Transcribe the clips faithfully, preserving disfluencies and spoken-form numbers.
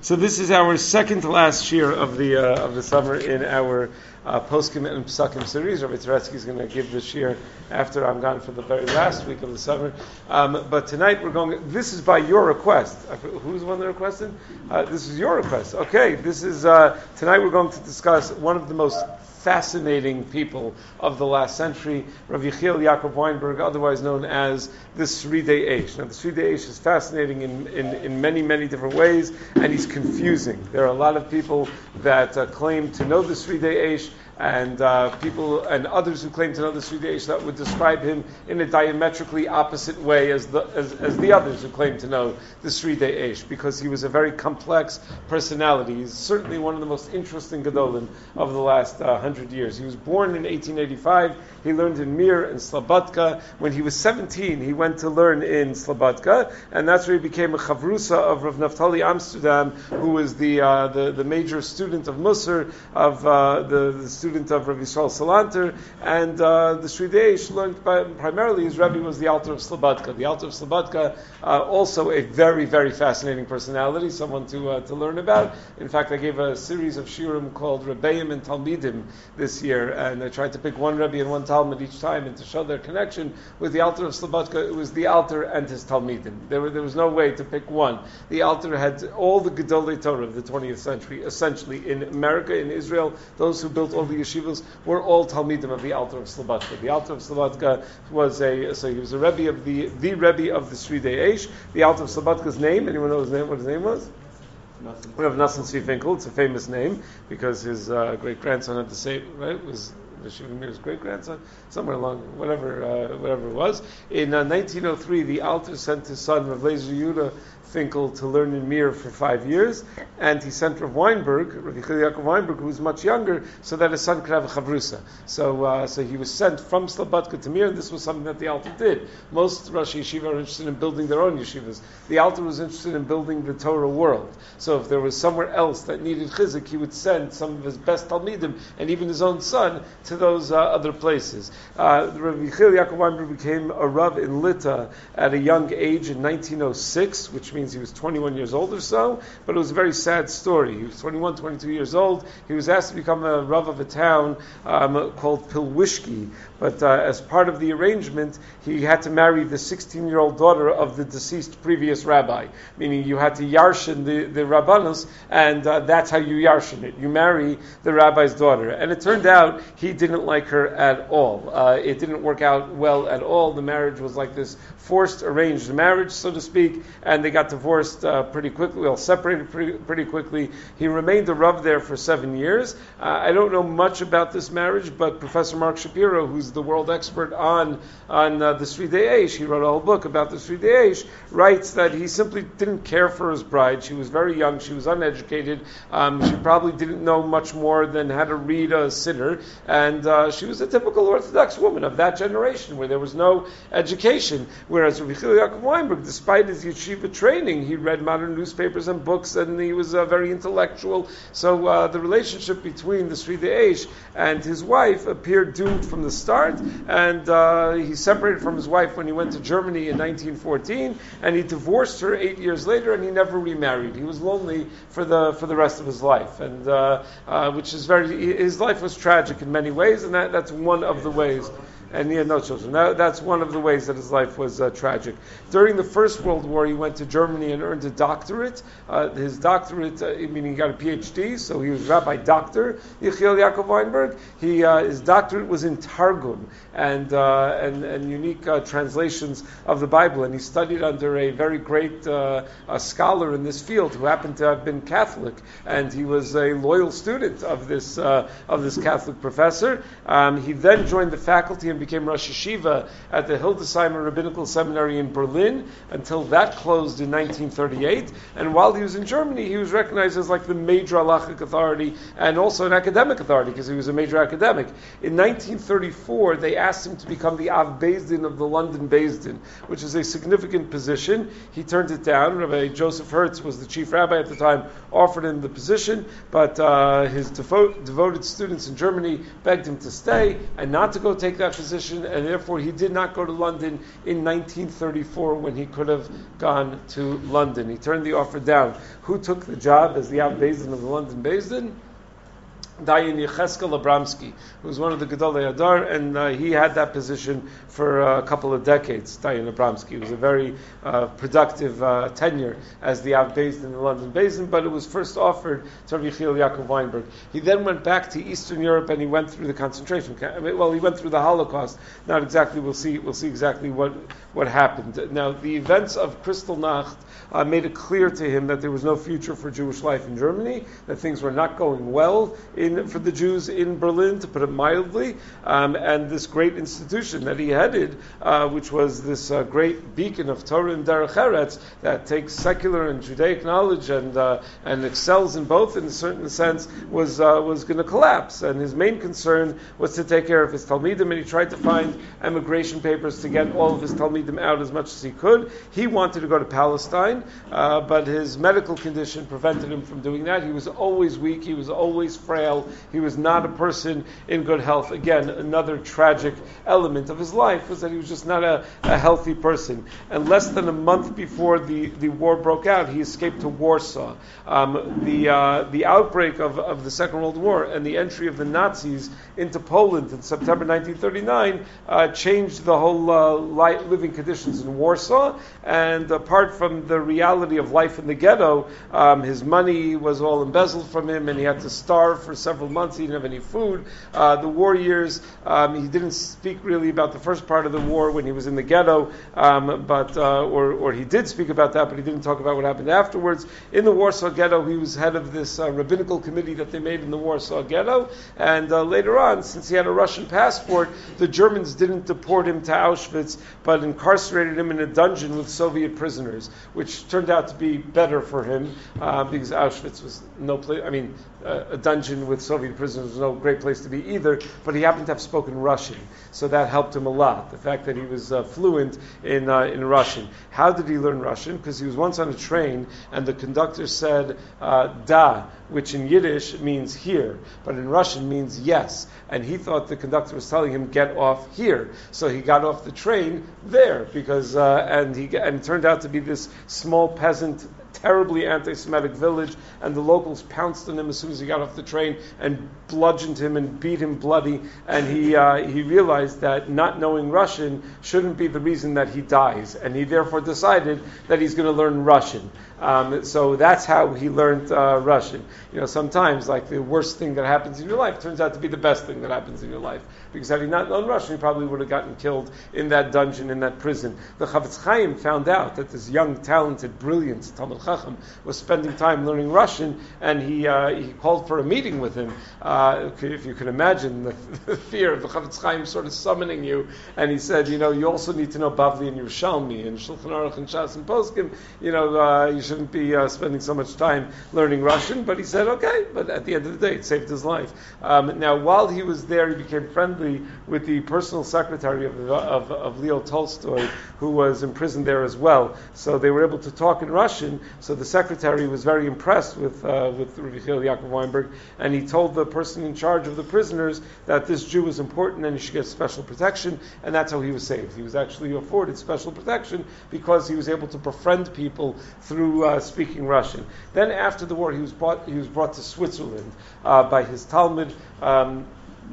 So this is our second to last year of the uh, of the summer in our uh, Poskim and Psakim series. Rabbi Turetsky is going to give this year after I'm gone for the very last week of the summer. Um, but tonight we're going. This is by your request. Who's the one that requested? Uh, this is your request. Okay. This is uh, tonight we're going to discuss one of the most fascinating people of the last century, Rav Yechiel Yaakov Weinberg, otherwise known as the Sridei Eish. Now, the Sridei Eish is fascinating in, in, in many, many different ways, and he's confusing. There are a lot of people that uh, claim to know the Sridei Eish, and uh, people and others who claim to know the Sridei Eish that would describe him in a diametrically opposite way as the as, as the others who claim to know the Sridei Eish, because he was a very complex personality. He's certainly one of the most interesting Gedolim of the last uh, hundred years. He was born in eighteen eighty-five. He learned in Mir and Slobodka. When he was seventeen, he went to learn in Slobodka, and that's where he became a chavrusa of Rav Naftali Amsterdam, who was the uh, the, the major student of Musar, of uh, the, the student of Rav Yisrael Salanter, and uh, the Sridei Eish learned by, primarily his Rebbe was the Alter of Slobodka. The Alter of Slobodka, uh, also a very, very fascinating personality, someone to uh, to learn about. In fact, I gave a series of shiurim called Rebbeim and Talmidim this year, and I tried to pick one Rebbe and one Talmud each time, and to show their connection with the Alter of Slobodka, it was the Alter and his Talmidim. There, were, there was no way to pick one. The Alter had all the Gedolei Torah of the twentieth century, essentially, in America, in Israel. Those who built all the yeshivas were all Talmidim of the Alter of Slobodka. The Alter of Slobodka was a, so he was a Rebbe of the, the Rebbe of the Sridei Eish. The Alter of Slobodka's name, anyone know his name, what his name was? We have Nassim Tzvi Finkel. It's a famous name because his uh, great grandson had the same, right? Was the Shiva Meir's great grandson, somewhere along whatever uh, whatever it was. In uh, nineteen oh three, the Alter sent his son Rav Lezer Yehuda Finkel to learn in Mir for five years, and he sent Rav Weinberg, Rav Yechiel Yaakov Weinberg, who was much younger, so that his son could have a chavrusa. So, uh, so he was sent from Slobodka to Mir, and this was something that the Alter did. Most Rosh Yeshiva are interested in building their own yeshivas. The Alter was interested in building the Torah world. So, if there was somewhere else that needed chizik, he would send some of his best talmidim and even his own son to those uh, other places. Uh, Rav Yechiel Yaakov Weinberg became a rav in Lita at a young age in nineteen oh six, which means he was twenty-one years old or so, but it was a very sad story. He was twenty-one, twenty-two years old. He was asked to become a rav of a town um, called Pilwishki, but uh, as part of the arrangement, he had to marry the sixteen-year-old daughter of the deceased previous rabbi, meaning you had to yarshin the, the rabbanos, and uh, that's how you yarshin it. You marry the rabbi's daughter. And it turned out he didn't like her at all. Uh, it didn't work out well at all. The marriage was like this forced arranged marriage, so to speak, and they got divorced uh, pretty quickly, well, separated pretty, pretty quickly. He remained a rav there for seven years. Uh, I don't know much about this marriage, but Professor Mark Shapiro, who's the world expert on on uh, the Sridei Eish, he wrote a whole book about the Sridei Eish, writes that he simply didn't care for his bride. She was very young, she was uneducated, um, she probably didn't know much more than how to read a siddur, and uh, she was a typical Orthodox woman of that generation where there was no education. Whereas Rav Yechiel Yaakov Weinberg, despite his yeshiva training, he read modern newspapers and books, and he was uh, very intellectual. So uh, the relationship between the Sridei Eish and his wife appeared doomed from the start, and uh, he separated from his wife when he went to Germany in nineteen fourteen, and he divorced her eight years later, and he never remarried. He was lonely for the for the rest of his life, and uh, uh, which is very, his life was tragic in many ways, and that, that's one of the ways. And he had no children. That, that's one of the ways that his life was uh, tragic. During the First World War, he went to Germany and earned a doctorate. Uh, his doctorate, uh, meaning he got a P H D, so he was Rabbi Doctor Yechiel Yaakov Weinberg. He, uh, his doctorate was in Targum and uh, and, and unique uh, translations of the Bible. And he studied under a very great uh, a scholar in this field who happened to have been Catholic, and he was a loyal student of this uh, of this Catholic professor. Um, he then joined the faculty and became Rosh Yeshiva at the Hildesheimer Rabbinical Seminary in Berlin until that closed in nineteen thirty-eight. And while he was in Germany, he was recognized as like the major halachic authority and also an academic authority because he was a major academic. In nineteen thirty-four, they asked him to become the Av Beis Din of the London Beis Din, which is a significant position. He turned it down. Rabbi Joseph Hertz was the chief rabbi at the time, offered him the position, but uh, his devo- devoted students in Germany begged him to stay and not to go take that position. position, and therefore he did not go to London in nineteen thirty-four when he could have gone to London. He turned the offer down. Who took the job as the Av Beis Din of the London Beis Din? Dayan Yecheskel Abramsky, who was one of the Gedolei Hadar, and uh, he had that position for uh, a couple of decades. Dayan Abramsky it was a very uh, productive uh, tenure as the Av Beis Din in the London Beis Din, but it was first offered to Rabbi Yechiel Yaakov Weinberg. He then went back to Eastern Europe and he went through the concentration camp. Well, he went through the Holocaust. Not exactly. We'll see. We'll see exactly what what happened. Now, the events of Kristallnacht uh, made it clear to him that there was no future for Jewish life in Germany. That things were not going well In, for the Jews in Berlin, to put it mildly, um, and this great institution that he headed, uh, which was this uh, great beacon of Torah and Derech Eretz that takes secular and Judaic knowledge and uh, and excels in both, in a certain sense, was uh, was going to collapse. And his main concern was to take care of his Talmidim, and he tried to find emigration papers to get all of his Talmidim out as much as he could. He wanted to go to Palestine, uh, but his medical condition prevented him from doing that. He was always weak. He was always frail. He was not a person in good health. Again, another tragic element of his life was that he was just not a, a healthy person. And less than a month before the, the war broke out, he escaped to Warsaw. Um, the uh, the outbreak of, of the Second World War and the entry of the Nazis into Poland in September nineteen thirty-nine uh, changed the whole uh, li- living conditions in Warsaw. And apart from the reality of life in the ghetto, um, his money was all embezzled from him, and he had to starve for several months. He didn't have any food. Uh, the war years, um, he didn't speak really about the first part of the war when he was in the ghetto, um, but uh, or or he did speak about that, but he didn't talk about what happened afterwards. In the Warsaw Ghetto, he was head of this uh, rabbinical committee that they made in the Warsaw Ghetto, and uh, later on, since he had a Russian passport, the Germans didn't deport him to Auschwitz, but incarcerated him in a dungeon with Soviet prisoners, which turned out to be better for him, uh, because Auschwitz was no place, I mean, uh, a dungeon with Soviet prisoners was no great place to be either, but he happened to have spoken Russian, so that helped him a lot, the fact that he was uh, fluent in uh, in Russian. How did he learn Russian? Because he was once on a train, and the conductor said, uh, da, which in Yiddish means here, but in Russian means yes. And he thought the conductor was telling him, get off here. So he got off the train there, because uh, and he and it turned out to be this small peasant, terribly anti-Semitic village, and the locals pounced on him as soon as he got off the train and bludgeoned him and beat him bloody. And he uh, he realized that not knowing Russian shouldn't be the reason that he dies, and he therefore decided that he's going to learn Russian. Um, so that's how he learned uh, Russian. You know, sometimes like the worst thing that happens in your life turns out to be the best thing that happens in your life. Because had he not known Russian, he probably would have gotten killed in that dungeon, in that prison. The Chavetz Chaim found out that this young, talented, brilliant Talmid Chacham was spending time learning Russian, and he uh, he called for a meeting with him. Uh, if you can imagine the, the fear of the Chavetz Chaim sort of summoning you, and he said, you know, you also need to know Bavli and Yerushalmi and Shulchan Aruch and Shas and Poskim. You know, uh, you shouldn't be uh, spending so much time learning Russian. But he said, okay. But at the end of the day, it saved his life. Um, now, while he was there, he became friendly with the personal secretary of, of, of Leo Tolstoy, who was imprisoned there as well. So they were able to talk in Russian. So the secretary was very impressed with uh, with Rabbi Yechiel Yaakov Weinberg, and he told the person in charge of the prisoners that this Jew was important and he should get special protection, and that's how he was saved. He was actually afforded special protection because he was able to befriend people through uh, speaking Russian. Then after the war, he was brought he was brought to Switzerland uh, by his Talmud. Um,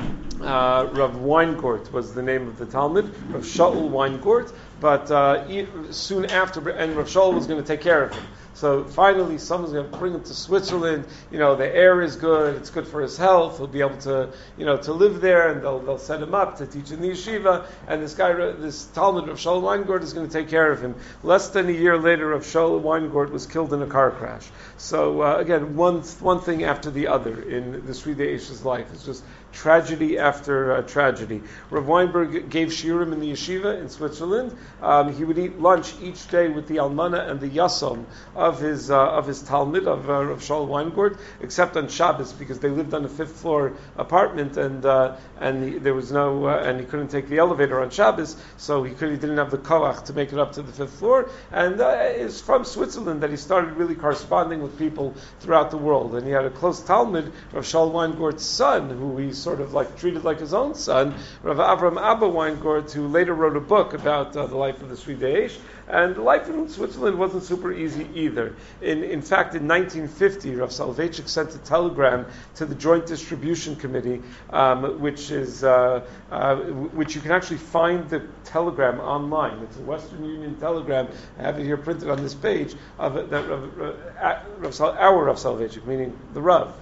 Uh, Rav Weingort was the name of the Talmud, Rav Shaul Weingort, but uh, e- soon after, and Rav Shaul was going to take care of him. So finally, someone's going to bring him to Switzerland. You know, the air is good; it's good for his health. He'll be able to, you know, to live there, and they'll they'll set him up to teach in the yeshiva. And this guy, this Talmud of Shaul Weingort, is going to take care of him. Less than a year later, Rav Shaul Weingort was killed in a car crash. So uh, again, one one thing after the other in the Sridei Eish's life. It's just tragedy after uh, tragedy. Rav Weinberg gave shiurim in the yeshiva in Switzerland. Um, he would eat lunch each day with the almana and the yasom of his uh, of his Talmud of uh, Rav Shaul Weingart, except on Shabbos because they lived on a fifth floor apartment and uh, and he, there was no uh, and he couldn't take the elevator on Shabbos, so he could he didn't have the koach to make it up to the fifth floor. And uh, it's from Switzerland that he started really corresponding with people throughout the world. And he had a close Talmud, Rav Shaul Weingart's son, who he sort of like treated like his own son, Rav Avram Abba Weingart, who later wrote a book about uh, the life of the Sridei Eish. And life in Switzerland wasn't super easy either. In in fact, in nineteen fifty, Rav Soloveitchik sent a telegram to the Joint Distribution Committee, um, which is uh, uh, which you can actually find the telegram online. It's a Western Union telegram. I have it here printed on this page of it, that Rav, Rav, Rav, our Rav Soloveitchik, meaning the Rav,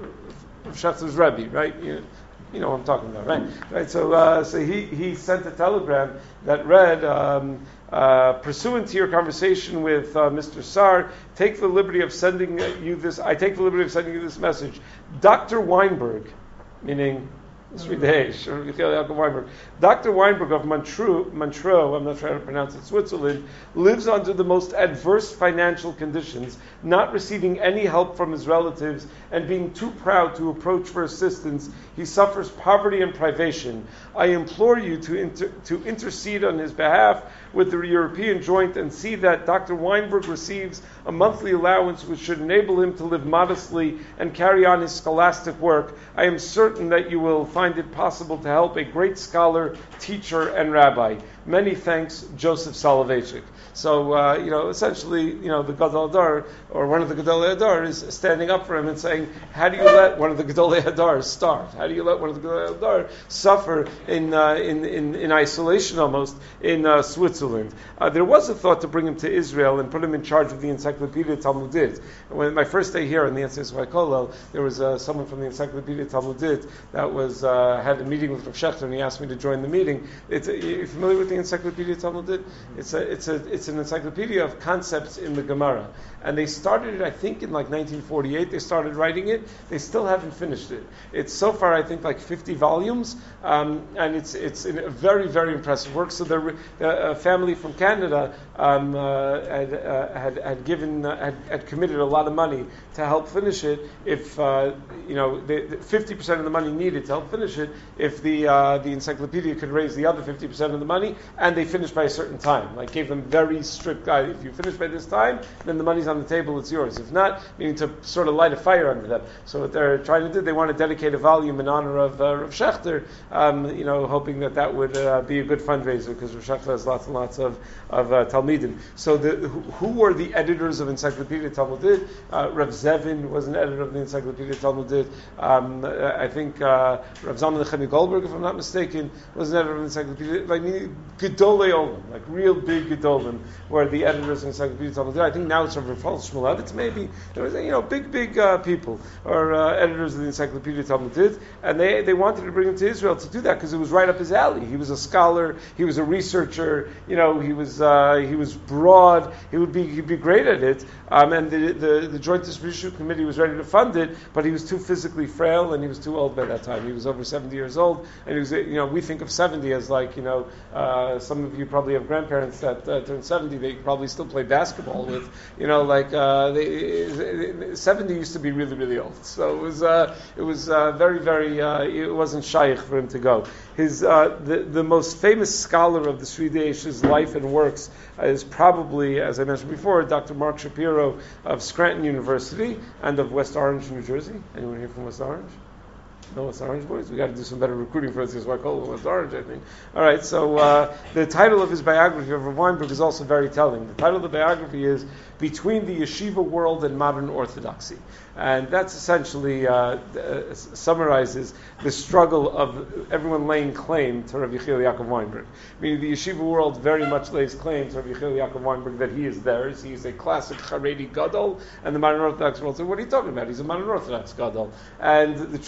Rav Shechter's Rebbe, right? You, you know what I'm talking about, right? Right. So, uh, so he he sent a telegram that read. Um, Uh, pursuant to your conversation with uh, Mister Sar, take the liberty of sending you this. I take the liberty of sending you this message. Doctor Weinberg, meaning Sridei Eish, or Michael Yaakov Weinberg. Doctor Weinberg of Montreux, Montreux, I'm not sure how to pronounce it, Switzerland, lives under the most adverse financial conditions, not receiving any help from his relatives, and being too proud to approach for assistance. He suffers poverty and privation. I implore you to inter- to intercede on his behalf with the European Joint and see that Doctor Weinberg receives a monthly allowance which should enable him to live modestly and carry on his scholastic work. I am certain that you will find it possible to help a great scholar, teacher, and rabbi. Many thanks, Joseph Soloveitchik. So, uh, you know, essentially, you know, the Gadol Hadar, or one of the Gedolei Hadar, is standing up for him and saying, how do you let one of the Gedolei Hadar starve? How do you let one of the Gedolei Hadar suffer in, uh, in, in, in isolation almost in uh, Switzerland? Uh, there was a thought to bring him to Israel and put him in charge of the Encyclopedia Talmudit. When my first day here in the N C S Y Kollel, there was uh, someone from the Encyclopedia Talmudit that was uh, had a meeting with Rav Shechter, and he asked me to join the meeting. It's a, you're familiar with the Encyclopedia Talmudit? It's a, it's a, it's an encyclopedia of concepts in the Gemara. And they started it, I think, in like nineteen forty-eight. They started writing it. They still haven't finished it. It's so far, I think, like fifty volumes, um, and it's it's a very, very impressive work. So the a family from Canada um, uh, had, uh, had had given uh, had, had committed a lot of money to help finish it. If uh, you know, fifty percent of the money needed to help finish it, if the uh, the encyclopedia could raise the other fifty percent of the money, and they finished by a certain time, like gave them very strict guide. If you finish by this time, then the money's on the table, it's yours. If not, meaning to sort of light a fire under them. So what they're trying to do, they want to dedicate a volume in honor of uh, Rav Shechter, um, you know, hoping that that would uh, be a good fundraiser, because Rav Shechter has lots and lots of, of uh, Talmidim. So the, who, who were the editors of Encyclopedia Talmudit? Uh, Rav Zevin was an editor of the Encyclopedia Talmudit. Um, I think uh, Rav Zalman Nechemi Goldberg, if I'm not mistaken, was an editor of the Encyclopedia. Like, Gedolei Olim, like real big Gedolim, were the editors of Encyclopedia Talmudit. I think now it's Rav Paul Shmulevitz, maybe. There was, you know, big, big uh, people, or uh, editors of the Encyclopedia Talmudit, and they, they wanted to bring him to Israel to do that because it was right up his alley. He was a scholar, he was a researcher, you know, he was uh, he was broad, he would be he'd be great at it, um, and the, the the Joint Distribution Committee was ready to fund it, but he was too physically frail and he was too old by that time. He was over seventy years old, and he was, you know, we think of seventy as like, you know, uh, some of you probably have grandparents that uh, turned seventy, they probably still play basketball with, you know, like uh, they, seventy used to be really, really old. So it was uh, it was uh, very, very. Uh, it wasn't shaykh for him to go. His uh, the the most famous scholar of the Sridei Eish's life and works uh, is probably, as I mentioned before, Doctor Mark Shapiro of Scranton University and of West Orange, New Jersey. Anyone here from West Orange? No, West Orange boys. We got to do some better recruiting for this. Is why I call it West Orange, I think. All right. So uh, the title of his biography of Rav Weinberg is also very telling. The title of the biography is "Between the Yeshiva World and Modern Orthodoxy," and that's essentially uh, uh, summarizes the struggle of everyone laying claim to Rav Yechiel Yaakov Weinberg. Meaning, the yeshiva world very much lays claim to Rav Yechiel Yaakov Weinberg that he is theirs. He is a classic Haredi Gadol, and the modern Orthodox world says, "What are you talking about? He's a modern Orthodox Gadol." And the truth is, he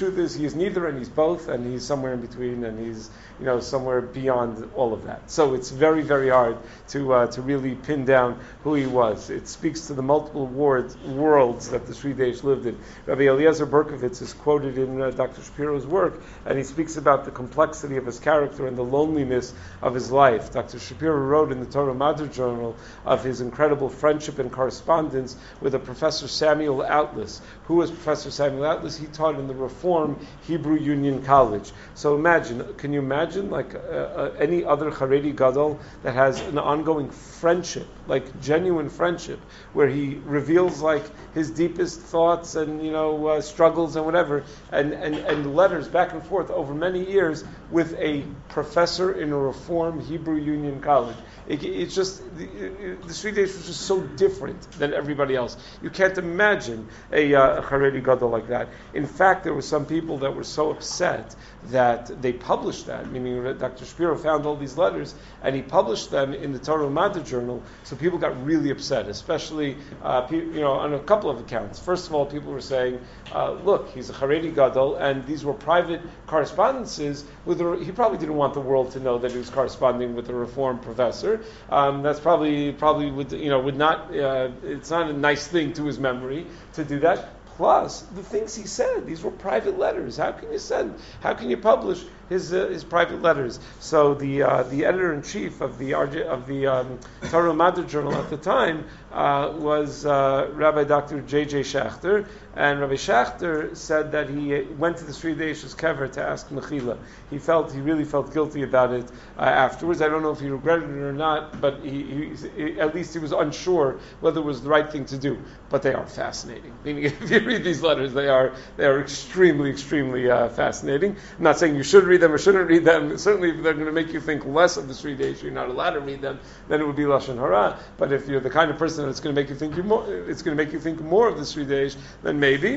he is neither and he's both, and he's somewhere in between, and he's you know somewhere beyond all of that. So it's very very hard to uh, to really pin down who he was. It speaks to the multiple words, worlds that the Sri Deish lived in. Rabbi Eliezer Berkovitz is quoted in uh, Doctor Shapiro's work, and he speaks about the complexity of his character and the loneliness of his life. Doctor Shapiro wrote in the Torah Madr Journal of his incredible friendship and correspondence with a Professor Samuel Atlas. Who was Professor Samuel Atlas? He taught in the Reform Hebrew Union College. So imagine, can you imagine like uh, uh, any other Haredi Gadol that has an ongoing friendship, like genuine friendship, where he reveals like his deepest thoughts and you know uh, struggles and whatever, and, and, and letters back and forth over many years with a professor in a Reform Hebrew Union College. It, it's just, the, the Sri Deish was just so different than everybody else. You can't imagine a, uh, a Haredi Gadol like that. In fact, there were some people that were so upset that they published that, meaning that Doctor Shapiro found all these letters and he published them in the Torah Madr Journal, so people got really upset, especially uh, pe- you know on a couple of accounts. First of all, people were saying, uh, look, he's a Haredi Gadol, and these were private correspondences with a, he probably didn't want the world to know that he was corresponding with a Reform professor. Um, that's probably probably would you know would not uh, it's not a nice thing to his memory to do that. Plus, the things he said, these were private letters. How can you send? How can you publish his uh, his private letters? So the uh, the editor in chief of the of the um, Torah Madr Journal at the time uh, was uh, Rabbi Doctor J J Schachter, and Rabbi Schachter said that he went to the Sri Deish's kever to ask mechila. He felt he really felt guilty about it uh, afterwards. I don't know if he regretted it or not, but he, he, he at least he was unsure whether it was the right thing to do. But they are fascinating. Meaning, if you read these letters, they are they are extremely, extremely uh, fascinating. I'm not saying you should read them or shouldn't read them. Certainly, if they're going to make you think less of the Sri Deish, you're not allowed to read them, then it would be Lashon Hara. But if you're the kind of person that's going to make you think you more, it's going to make you think more of the Sri Deish, then maybe.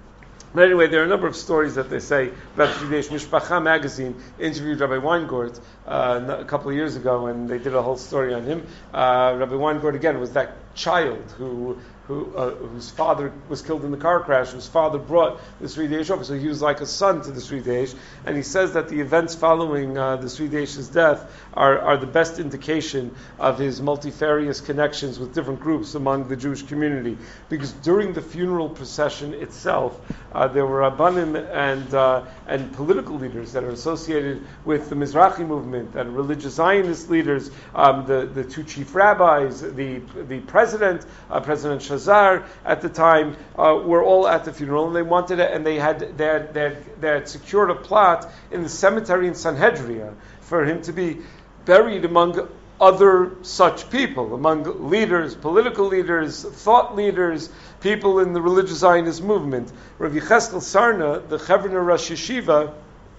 But anyway, there are a number of stories that they say about the Sri Deish. Mishpacha magazine interviewed Rabbi Weingart uh, a couple of years ago, and they did a whole story on him. Uh, Rabbi Weingart, again, was that child who who uh, whose father was killed in the car crash, whose father brought the Sri Deish over. So he was like a son to the Sri Deish. And he says that the events following uh, the Sri Deish's death are, are the best indication of his multifarious connections with different groups among the Jewish community. Because during the funeral procession itself, uh, there were Rabbanim and uh, and political leaders that are associated with the Mizrahi movement, and religious Zionist leaders, um, the, the two chief rabbis, the the president, uh, President Shazar at the time, uh, were all at the funeral, and they wanted it, and they had they had, they had they had secured a plot in the cemetery in Sanhedria for him to be buried among other such people, among leaders, political leaders, thought leaders, people in the religious Zionist movement. Rav Yecheskel Sarna, the Chevron Rosh Yeshiva,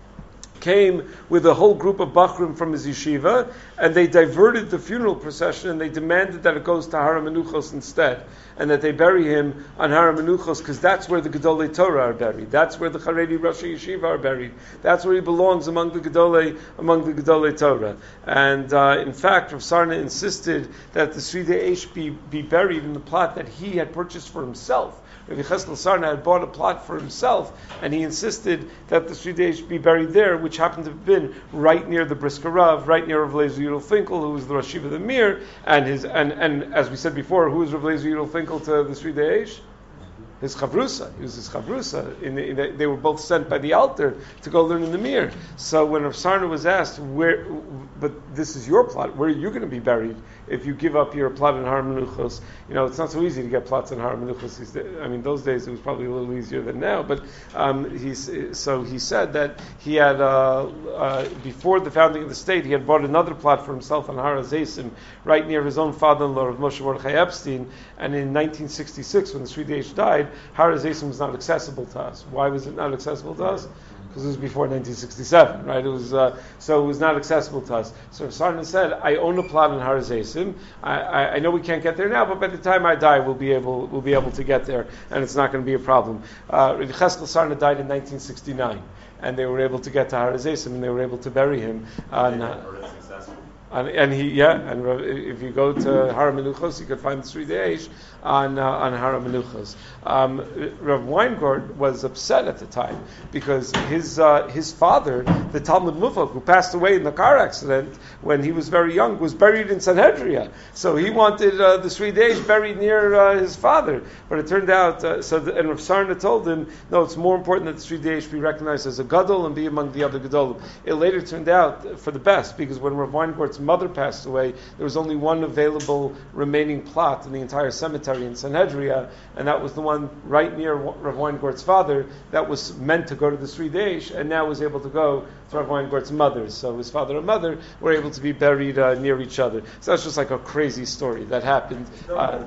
came with a whole group of Bachrim from his yeshiva, and they diverted the funeral procession, and they demanded that it goes to Har HaMenuchos instead, and that they bury him on Har HaMenuchos, because that's where the Gedolei Torah are buried. That's where the Haredi Rosh Yeshiva are buried. That's where he belongs among the Gedolei, among the Gedolei Torah. And uh, in fact, Rav Sarna insisted that the Sri Deish be, be buried in the plot that he had purchased for himself. Rav Yecheskel Sarna had bought a plot for himself, and he insisted that the Sri Deish be buried there, which happened to have been right near the Brisker Rav, right near Rav Lezer Yudel Finkel, who was the Rosh Yeshiva of the Mir, and his and, and as we said before, who was Rav Lezer Yudel Finkel to the Sri Deish? His chavrusa. He was his chavrusa. In the, in the, they were both sent by the altar to go learn in the Mir. So when Rav Sarna was asked, "Where? But this is your plot. Where are you going to be buried if you give up your plot in Har HaMenuchos?" You know, it's not so easy to get plots in Har HaMenuchos. I mean, those days it was probably a little easier than now. But um, he's so he said that he had uh, uh, before the founding of the state, he had bought another plot for himself on Har HaZeisim, right near his own father-in-law, Rav Moshe Mordechai Epstein. And in nineteen sixty-six, when the Sri Deish died, Har HaZeisim was not accessible to us. Why was it not accessible to us? Because it was before nineteen sixty-seven, right? It was uh, so it was not accessible to us. So Sarna said, "I own a plot in Har HaZeisim. I, I, I know we can't get there now, but by the time I die, we'll be able we'll be able to get there, and it's not going to be a problem." Uh, Rav Yecheskel Sarna died in nineteen sixty-nine, and they were able to get to Har HaZeisim, and they were able to bury him. Uh, they weren't successful. And, and he, yeah, and if you go to Har Menuchos, you can find the Sri Deish on uh, on Har Menuchos. Um, Rav Weingart was upset at the time because his uh, his father, the Talmud Mufak, who passed away in the car accident when he was very young, was buried in Sanhedria. So he wanted uh, the Sri Deish buried near uh, his father. But it turned out, uh, so the, and Rav Sarna told him, no, it's more important that the Sri Deish be recognized as a gadol and be among the other gadolim. It later turned out for the best because when Rav Weingart's mother passed away, there was only one available remaining plot in the entire cemetery in Sanhedria, and that was the one right near Rav Weingart's father that was meant to go to the Sri Deish, and now was able to go to Rav Weingart's mother. So his father and mother were able to be buried uh, near each other. So that's just like a crazy story that happened. Uh,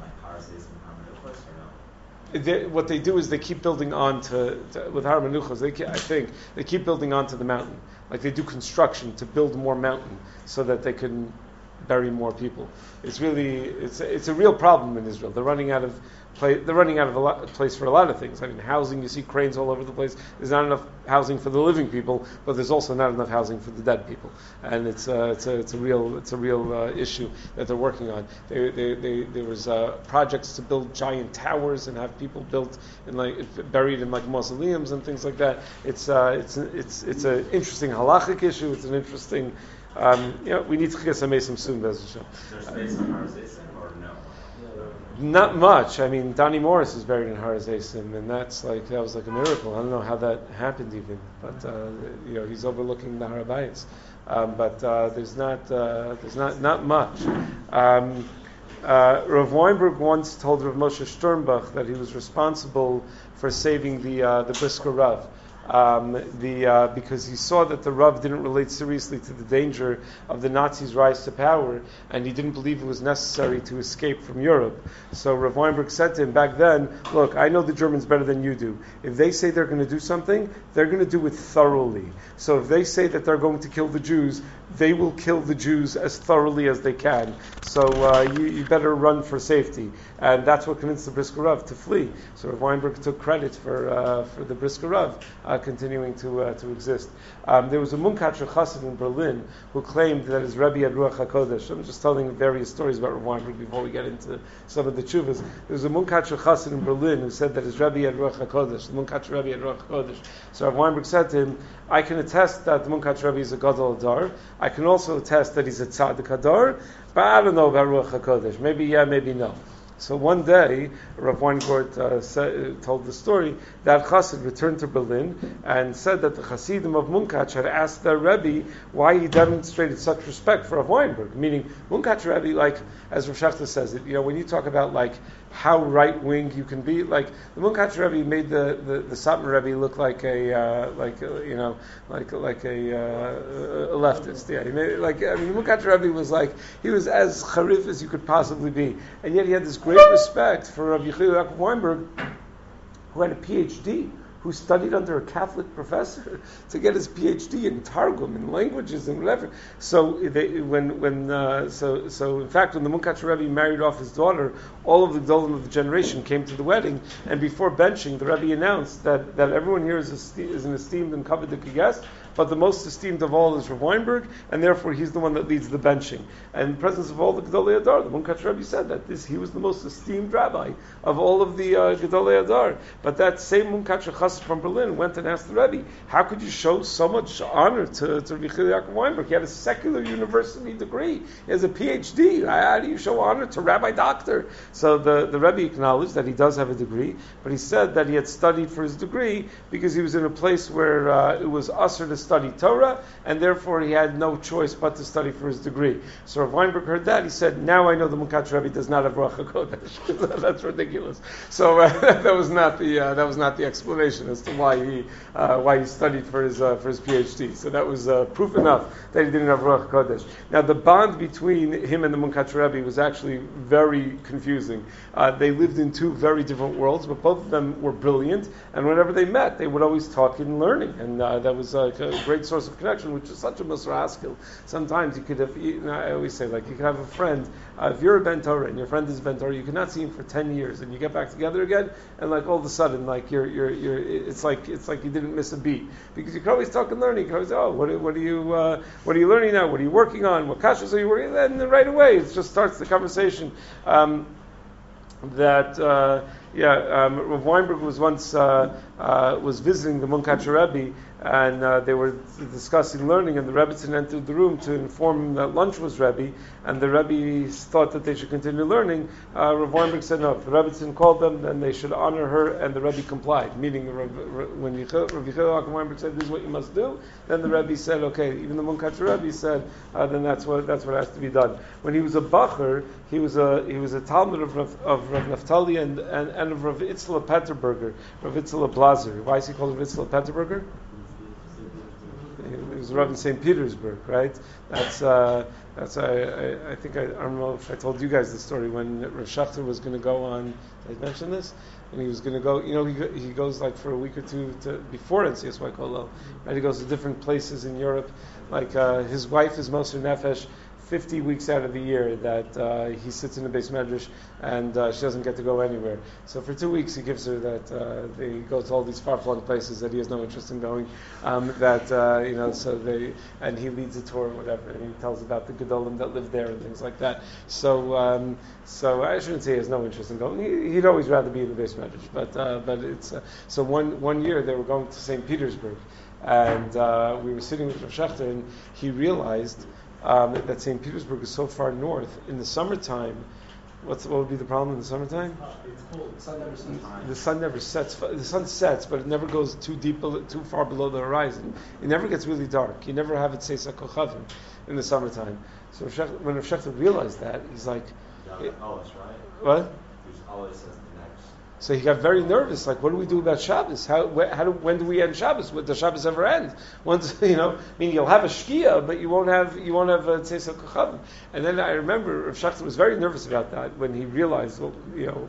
They, what they do is they keep building on to, to with Har Menuchos. They, I think, they keep building onto the mountain. Like they do construction to build more mountain so that they can bury more people. It's really, it's a, it's a real problem in Israel. They're running out of place. They're running out of a lot, place for a lot of things. I mean, housing. You see cranes all over the place. There's not enough housing for the living people, but there's also not enough housing for the dead people. And it's uh, it's a it's a real it's a real uh, issue that they're working on. They, they, they, there was uh, projects to build giant towers and have people built in like buried in like mausoleums and things like that. It's uh, it's it's it's an interesting halachic issue. It's an interesting. Um, you know, we need to get some Mesim soon, Bez Hashem. Is there space on Har Zaysim or no? Not much. I mean, Donnie Morris is buried in Har Zaysim, and that's like that was like a miracle. I don't know how that happened even, but uh, you know, he's overlooking the Har Habayis. Um, but uh, there's not uh, there's not not much. Um, uh, Rav Weinberg once told Rav Moshe Sternbach that he was responsible for saving the uh, the Brisker Rav. Um, the uh, because he saw that the Rav didn't relate seriously to the danger of the Nazis' rise to power, and he didn't believe it was necessary to escape from Europe. So Rav Weinberg said to him back then, look, I know the Germans better than you do. If they say they're going to do something, they're going to do it thoroughly. So if they say that they're going to kill the Jews, they will kill the Jews as thoroughly as they can. So uh, you, you better run for safety. And that's what convinced the Brisker Rav to flee. So Rav Weinberg took credit for uh, for the Brisker Rav uh, continuing to uh, to exist. Um, there was a Munkatcher Chassid in Berlin who claimed that his Rebbe had Ruach HaKodesh. I'm just telling various stories about Rav Weinberg before we get into some of the tshuvas. There was a Munkatcher Chassid in Berlin who said that his Rebbe had Ruach HaKodesh. The Munkatcher Rebbe had Ruach HaKodesh. So Rav Weinberg said to him, I can attest that the Munkatcher Rebbe is a Gadol Adar. I can also attest that he's a Tzaddik Adar, but I don't know about Ruach HaKodesh. Maybe yeah, maybe no. So one day, Rav Weingart uh, said, told the story that Chassid returned to Berlin and said that the Hasidim of Munkach had asked their Rebbe why he demonstrated such respect for Rav Weinberg. Meaning, Munkach Rebbe, like as Rav Shachta says it, you know, when you talk about like how right wing you can be, like the Munkach Rebbe made the the, the Satmar Rebbe look like a uh, like uh, you know like like a, uh, a leftist. Yeah, he made, like I mean, Munkach Rebbe was like he was as charif as you could possibly be, and yet he had this great respect for Rav Yechiel Yaakov Weinberg, who had a P H D, who studied under a Catholic professor to get his P H D in Targum and languages and whatever. So they, when when uh, so so in fact when the Munkach Rebbe married off his daughter, all of the Gedolim of the generation came to the wedding, and before benching, the Rebbe announced that, that everyone here is, este- is an esteemed and coveted guest, but the most esteemed of all is Rav Weinberg, and therefore he's the one that leads the benching. And in the presence of all the Gedolei Adar, the Munkach Rebbe said that this he was the most esteemed rabbi of all of the uh, Gedolei Adar. But that same Munkach Chassid from Berlin went and asked the Rebbe, how could you show so much honor to, to Yechiel Yaakov Weinberg? He had a secular university degree. He has a P H D. How do you show honor to Rabbi Doctor? So the, the Rebbe acknowledged that he does have a degree, but he said that he had studied for his degree because he was in a place where uh, it was usher to study Torah, and therefore he had no choice but to study for his degree. So Rav Weinberg heard that. He said, now I know the Munkach Rebbe does not have Ruach HaKodesh. That's ridiculous. So uh, that was not the uh, that was not the explanation as to why he uh, why he studied for his uh, for his P H D. So that was uh, proof enough that he didn't have Ruach HaKodesh. Now the bond between him and the Munkach Rebbe was actually very confusing. Uh, they lived in two very different worlds, but both of them were brilliant, and whenever they met, they would always talk in learning, and uh, that was uh, a great source of connection, which is such a Musar Haskell. Sometimes you could have, you know, I always say, like, you could have a friend, uh, if you're a Ben Torah and your friend is Ben Torah, you cannot see him for ten years, and you get back together again, and like all of a sudden, like you're, you're, you're, it's like, it's like you didn't miss a beat. Because you can always talk and learn, you can always say, oh, what, what are you, uh, what are you learning now? What are you working on? What kashas are you working on? And then right away, it just starts the conversation. Um, that uh, yeah, um, Rav Weinberg was once uh, uh, was visiting the Munkacher Rebbe, and uh, they were discussing learning, and the Rebbetzin entered the room to inform him that lunch was Rebbe, and the Rebbe thought that they should continue learning. Uh, Rav Weinberg said no. If the Rebbetzin called them, then they should honor her, and the Rebbe complied. Meaning, Rav, Rav, when Rav Yechiel Weinberg said, "This is what you must do," then the Rebbe said, "Okay." Even the Munkacher Rebbe said, uh, "Then that's what that's what has to be done." When he was a bacher, he was a he was a Talmud of Rav, of Rav Naftali and, and, and of Rav Itzla Petterberger, Rav Itzla Blazer. Why is he called Rav Itzla Petterberger? He was Rav in Saint Petersburg, right? That's uh, that's I, I, I think I, I don't know if I told you guys the story when Rav Shachter was going to go on. Did I mention this? And he was going to go. You know, he he goes like for a week or two to, before N C S Y Kolel, right? He goes to different places in Europe. Like uh, his wife is Moser Nefesh. fifty weeks out of the year that uh, he sits in the base medrash and uh, she doesn't get to go anywhere. So for two weeks he gives her that uh, they go to all these far-flung places that he has no interest in going. Um, that uh, you know, so they and he leads a tour and whatever, and he tells about the Gedolim that live there and things like that. So um, so I shouldn't say he has no interest in going. He, he'd always rather be in the base medrash, but uh, but it's uh, so one one year they were going to Saint Petersburg, and uh, we were sitting with Rav Shachter, and he realized. Um, that Saint Petersburg is so far north. In the summertime, what's, what would be the problem in the summertime? Uh, it's cold. The sun never sets. The sun never sets. The sun sets, but it never goes too deep, too far below the horizon. It never gets really dark. You never have it say Sakochavim in the summertime. So when Rav Shachter realized that, he's like, it, Alice, right? What? Alice says the next. So he got very nervous. Like, what do we do about Shabbos? How, wh- how do, when do we end Shabbos? When does Shabbos ever end? Once, you know, I mean, you'll have a shkia, but you won't have you won't have a tzeis kochavim. And then I remember Rav Shachter was very nervous about that when he realized, well, you know,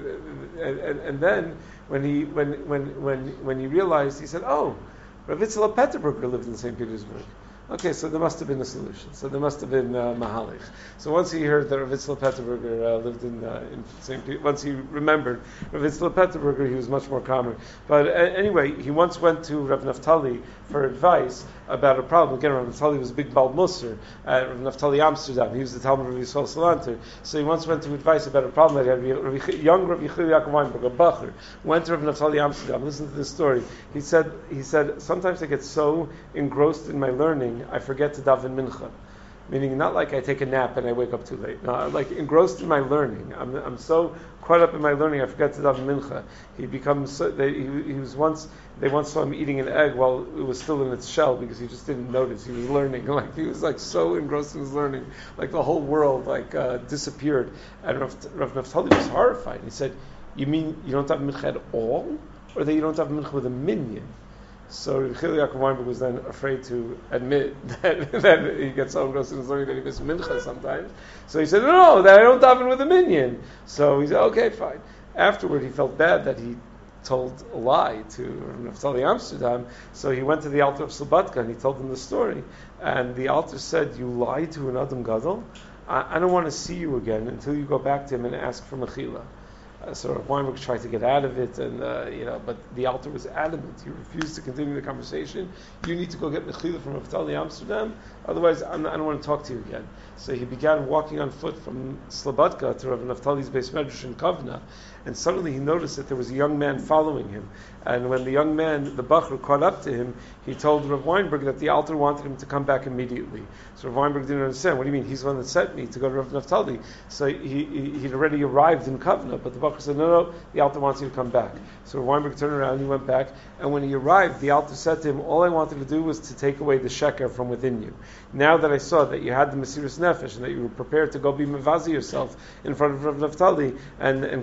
and, and, and then when he when when when when he realized, he said, "Oh, Rav Itzla Petterberger lived in Saint Petersburg." Okay, so there must have been a solution. So there must have been uh, Mahalich. So once he heard that Rav Itzla Petterberger uh, lived in, uh, in Saint Peter, once he remembered Rav Itzla Petterberger, he was much more calmer. But uh, anyway, he once went to Rav Naftali for advice about a problem. Again, Rav Naftali was a big Bal Musar at Rav Naftali Amsterdam. He was the Talmud of Yisrael Salanter. So he once went to advice about a problem that he had. Rav, young Rav Yechiel Yaakov Weinberg, a bacher, went to Rav Naftali Amsterdam. Listen to this story. He said, he said, sometimes I get so engrossed in my learning, I forget to daven mincha. Meaning, not like I take a nap and I wake up too late. No, I'm like engrossed in my learning. I'm, I'm so caught up in my learning, I forget to daven mincha. He becomes. So, they, he, he was once. They once saw him eating an egg while it was still in its shell because he just didn't notice. He was learning. Like he was like so engrossed in his learning, like the whole world like uh, disappeared. And Rav, Rav Naftali was horrified. He said, "You mean you don't have mincha at all, or that you don't have mincha with a minyan?" So Yechiel Yaakov Weinberg was then afraid to admit that, that he gets so engrossed in his learning that he misses mincha sometimes. So he said, no, no, that I don't daven with a minyan. So he said, okay, fine. Afterward, he felt bad that he told a lie to Naftali Amsterdam. So he went to the Alter of Slobodka and he told him the story. And the Alter said, you lied to an Adam Gadol? I, I don't want to see you again until you go back to him and ask for mechila. Uh, so Rav Weinberg tried to get out of it, and uh, you know, but the Alter was adamant. He refused to continue the conversation. You need to go get mechila from Naftali Amsterdam, otherwise I'm, I don't want to talk to you again. So he began walking on foot from Slobodka to Rav Naftali's base medrash in Kovna, and suddenly he noticed that there was a young man following him. And when the young man, the Bachur, caught up to him, he told Rav Weinberg that the Alter wanted him to come back immediately. So Rav Weinberg didn't understand. What do you mean? He's the one that sent me to go to Rav Naftali. So he, he, he'd already arrived in Kovna, but the Bachur said, no, no, the Alter wants you to come back. So Rav Weinberg turned around and he went back. And when he arrived, the Alter said to him, all I wanted to do was to take away the sheker from within you. Now that I saw that you had the Mesiras Nefesh and that you were prepared to go be mevazi yourself in front of Rav Naftali and, and come clean,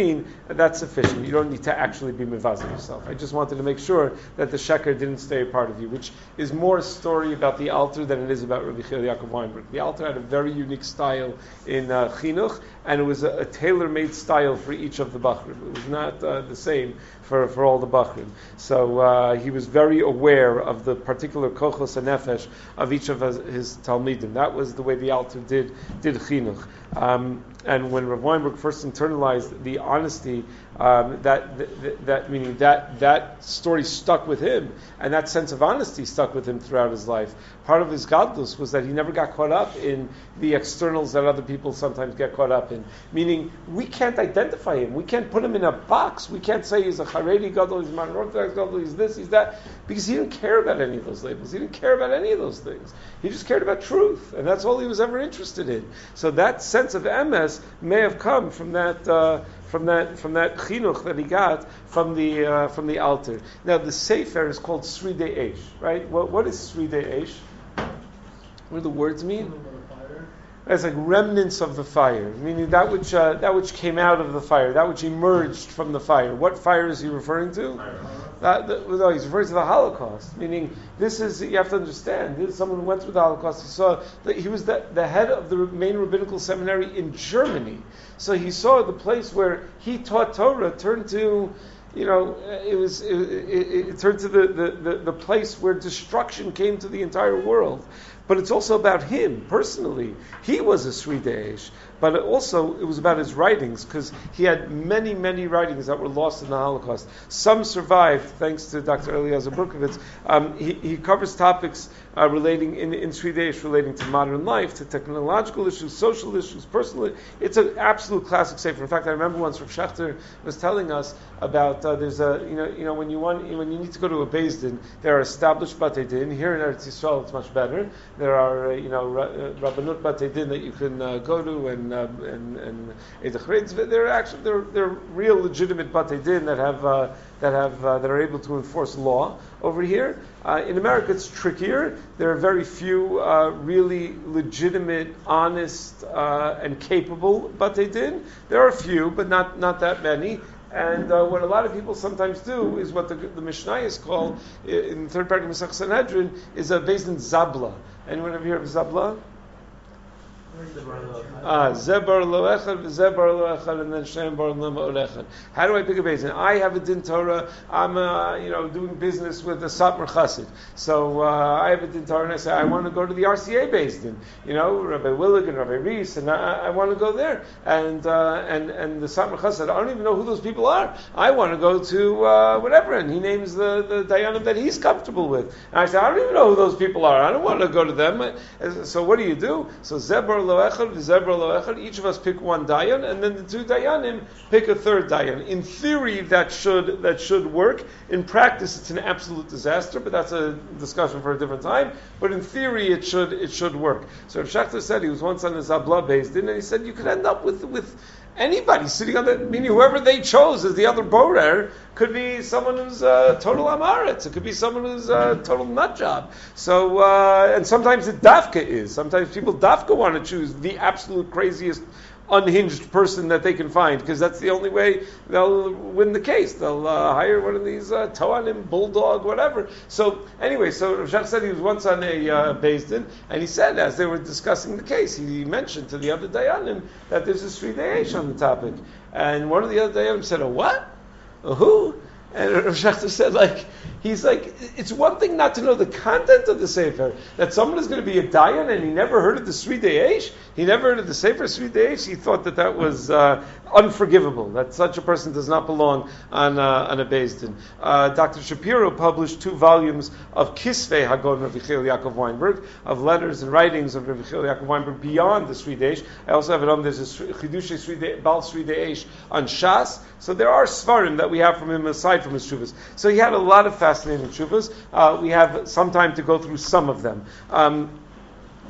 clean, that's sufficient. You don't need to actually be mevazeh yourself. I just wanted to make sure that the sheker didn't stay a part of you, which is more a story about the Alter than it is about Rabbi Chil Yaakov Weinberg. The Alter had a very unique style in uh, chinuch, and it was a, a tailor-made style for each of the bachrim. It was not uh, the same for, for all the bachrim. So uh, he was very aware of the particular kochos and nefesh of each of his, his talmidim. That was the way the Alter did did chinuch. Um, and when Rav Weinberg first internalized the honesty, um, that, that that meaning that that story stuck with him, and that sense of honesty stuck with him throughout his life. Part of his gadlus was that he never got caught up in the externals that other people sometimes get caught up in. Meaning, we can't identify him. We can't put him in a box. We can't say he's a Haredi gadol, he's a Modern Orthodox gadol, he's this, he's that, because he didn't care about any of those labels. He didn't care about any of those things. He just cared about truth, and that's all he was ever interested in. So that sense of emes may have come from that uh, from that from that chinuch that he got from the uh, from the Alter. Now the Sefer is called Sridei Eish, right? What what is Sridei Eish? What do the words mean? It's like remnants of the fire, meaning that which uh, that which came out of the fire, that which emerged from the fire. What fire is he referring to? That, that, no, he's referring to the Holocaust. Meaning, this is, you have to understand, this is someone who went through the Holocaust. He saw that he was the, the head of the main rabbinical seminary in Germany. So he saw the place where he taught Torah turned to, you know, it was it, it, it turned to the, the, the, the place where destruction came to the entire world. But it's also about him personally. He was a Sridei Eish, but also it was about his writings, because he had many, many writings that were lost in the Holocaust. Some survived, thanks to Doctor Eliezer Berkovitz. Um, he, he covers topics uh, relating in, in Sridei Eish relating to modern life, to technological issues, social issues, personal. It's an absolute classic sefer. In fact, I remember once Rav Schechter was telling us about uh, there's a you know you know when you want when you need to go to a Beis Din, there are established Batei Din. Here in Eretz Yisrael, it's much better. There are, uh, you know, Rabbanut Batei Din that you can uh, go to, and uh, and and Edach. They're actually they're they're real legitimate Batei Din that have uh, that have uh, that are able to enforce law over here. Uh, in America, it's trickier. There are very few uh, really legitimate, honest, uh, and capable Batei Din. There are a few, but not not that many. And uh, what a lot of people sometimes do is what the, the Mishnayos call, in the third paragraph of Masech Sanhedrin, is a Beis Din Zabla. Anyone ever hear of Zabla? Ah, Zebar lo echad, Zebar lo echad, and then Shem bar lo echad. How do I pick a Beis Din? I have a Din Torah. I'm, uh, you know, doing business with a Satmar Chassid. So uh, I have a Din Torah, and I say I want to go to the R C A Beis Din. You know, Rabbi Willig and Rabbi Rees, and I, I want to go there. And uh, and and the Satmar Chassid said, I don't even know who those people are. I want to go to uh, whatever, and he names the the dayanim that he's comfortable with. And I say, I don't even know who those people are. I don't want to go to them. So what do you do? So Zebar lo echad, Zebar lo echad. Each of us pick one dayan, and then the two dayanim pick a third dayan. In theory, that should that should work. In practice, it's an absolute disaster. But that's a discussion for a different time. But in theory, it should it should work. So Rav Schechter said he was once on the Zabla Beis Din, and he said you could end up with with anybody sitting on the, meaning whoever they chose as the other borer could be someone who's uh, total amaretz. It could be someone who's uh, total nut job. So, uh, and sometimes it dafka is. Sometimes people dafka want to choose the absolute craziest, unhinged person that they can find, because that's the only way they'll win the case. They'll uh, hire one of these uh, Toanim, Bulldog, whatever. So anyway, so Rav Shach said he was once on a uh, Beis Din, and he said as they were discussing the case, he mentioned to the other Dayanim that there's a Sridei Eish on the topic. And one of the other Dayanim said, a what? A who? And Rav Schechter said, like, he's like, it's one thing not to know the content of the Sefer, that someone is going to be a Dayan and he never heard of the Sridei Eish, he never heard of the Sefer Sridei Eish, he thought that that was uh, unforgivable, that such a person does not belong on, uh, on a Beis Din. Uh, Doctor Shapiro published two volumes of Kisvei Hagon Rav Yechiel Yaakov Weinberg, of letters and writings of Rav Yechiel Yaakov Weinberg beyond the Sridei Eish. I also have it on, there's a Chidushei Sridei, Baal Sridei Eish on Shas, so there are Svarim that we have from him aside from his shuvas. So he had a lot of fascinating shuvas. Uh, we have some time to go through some of them. Um,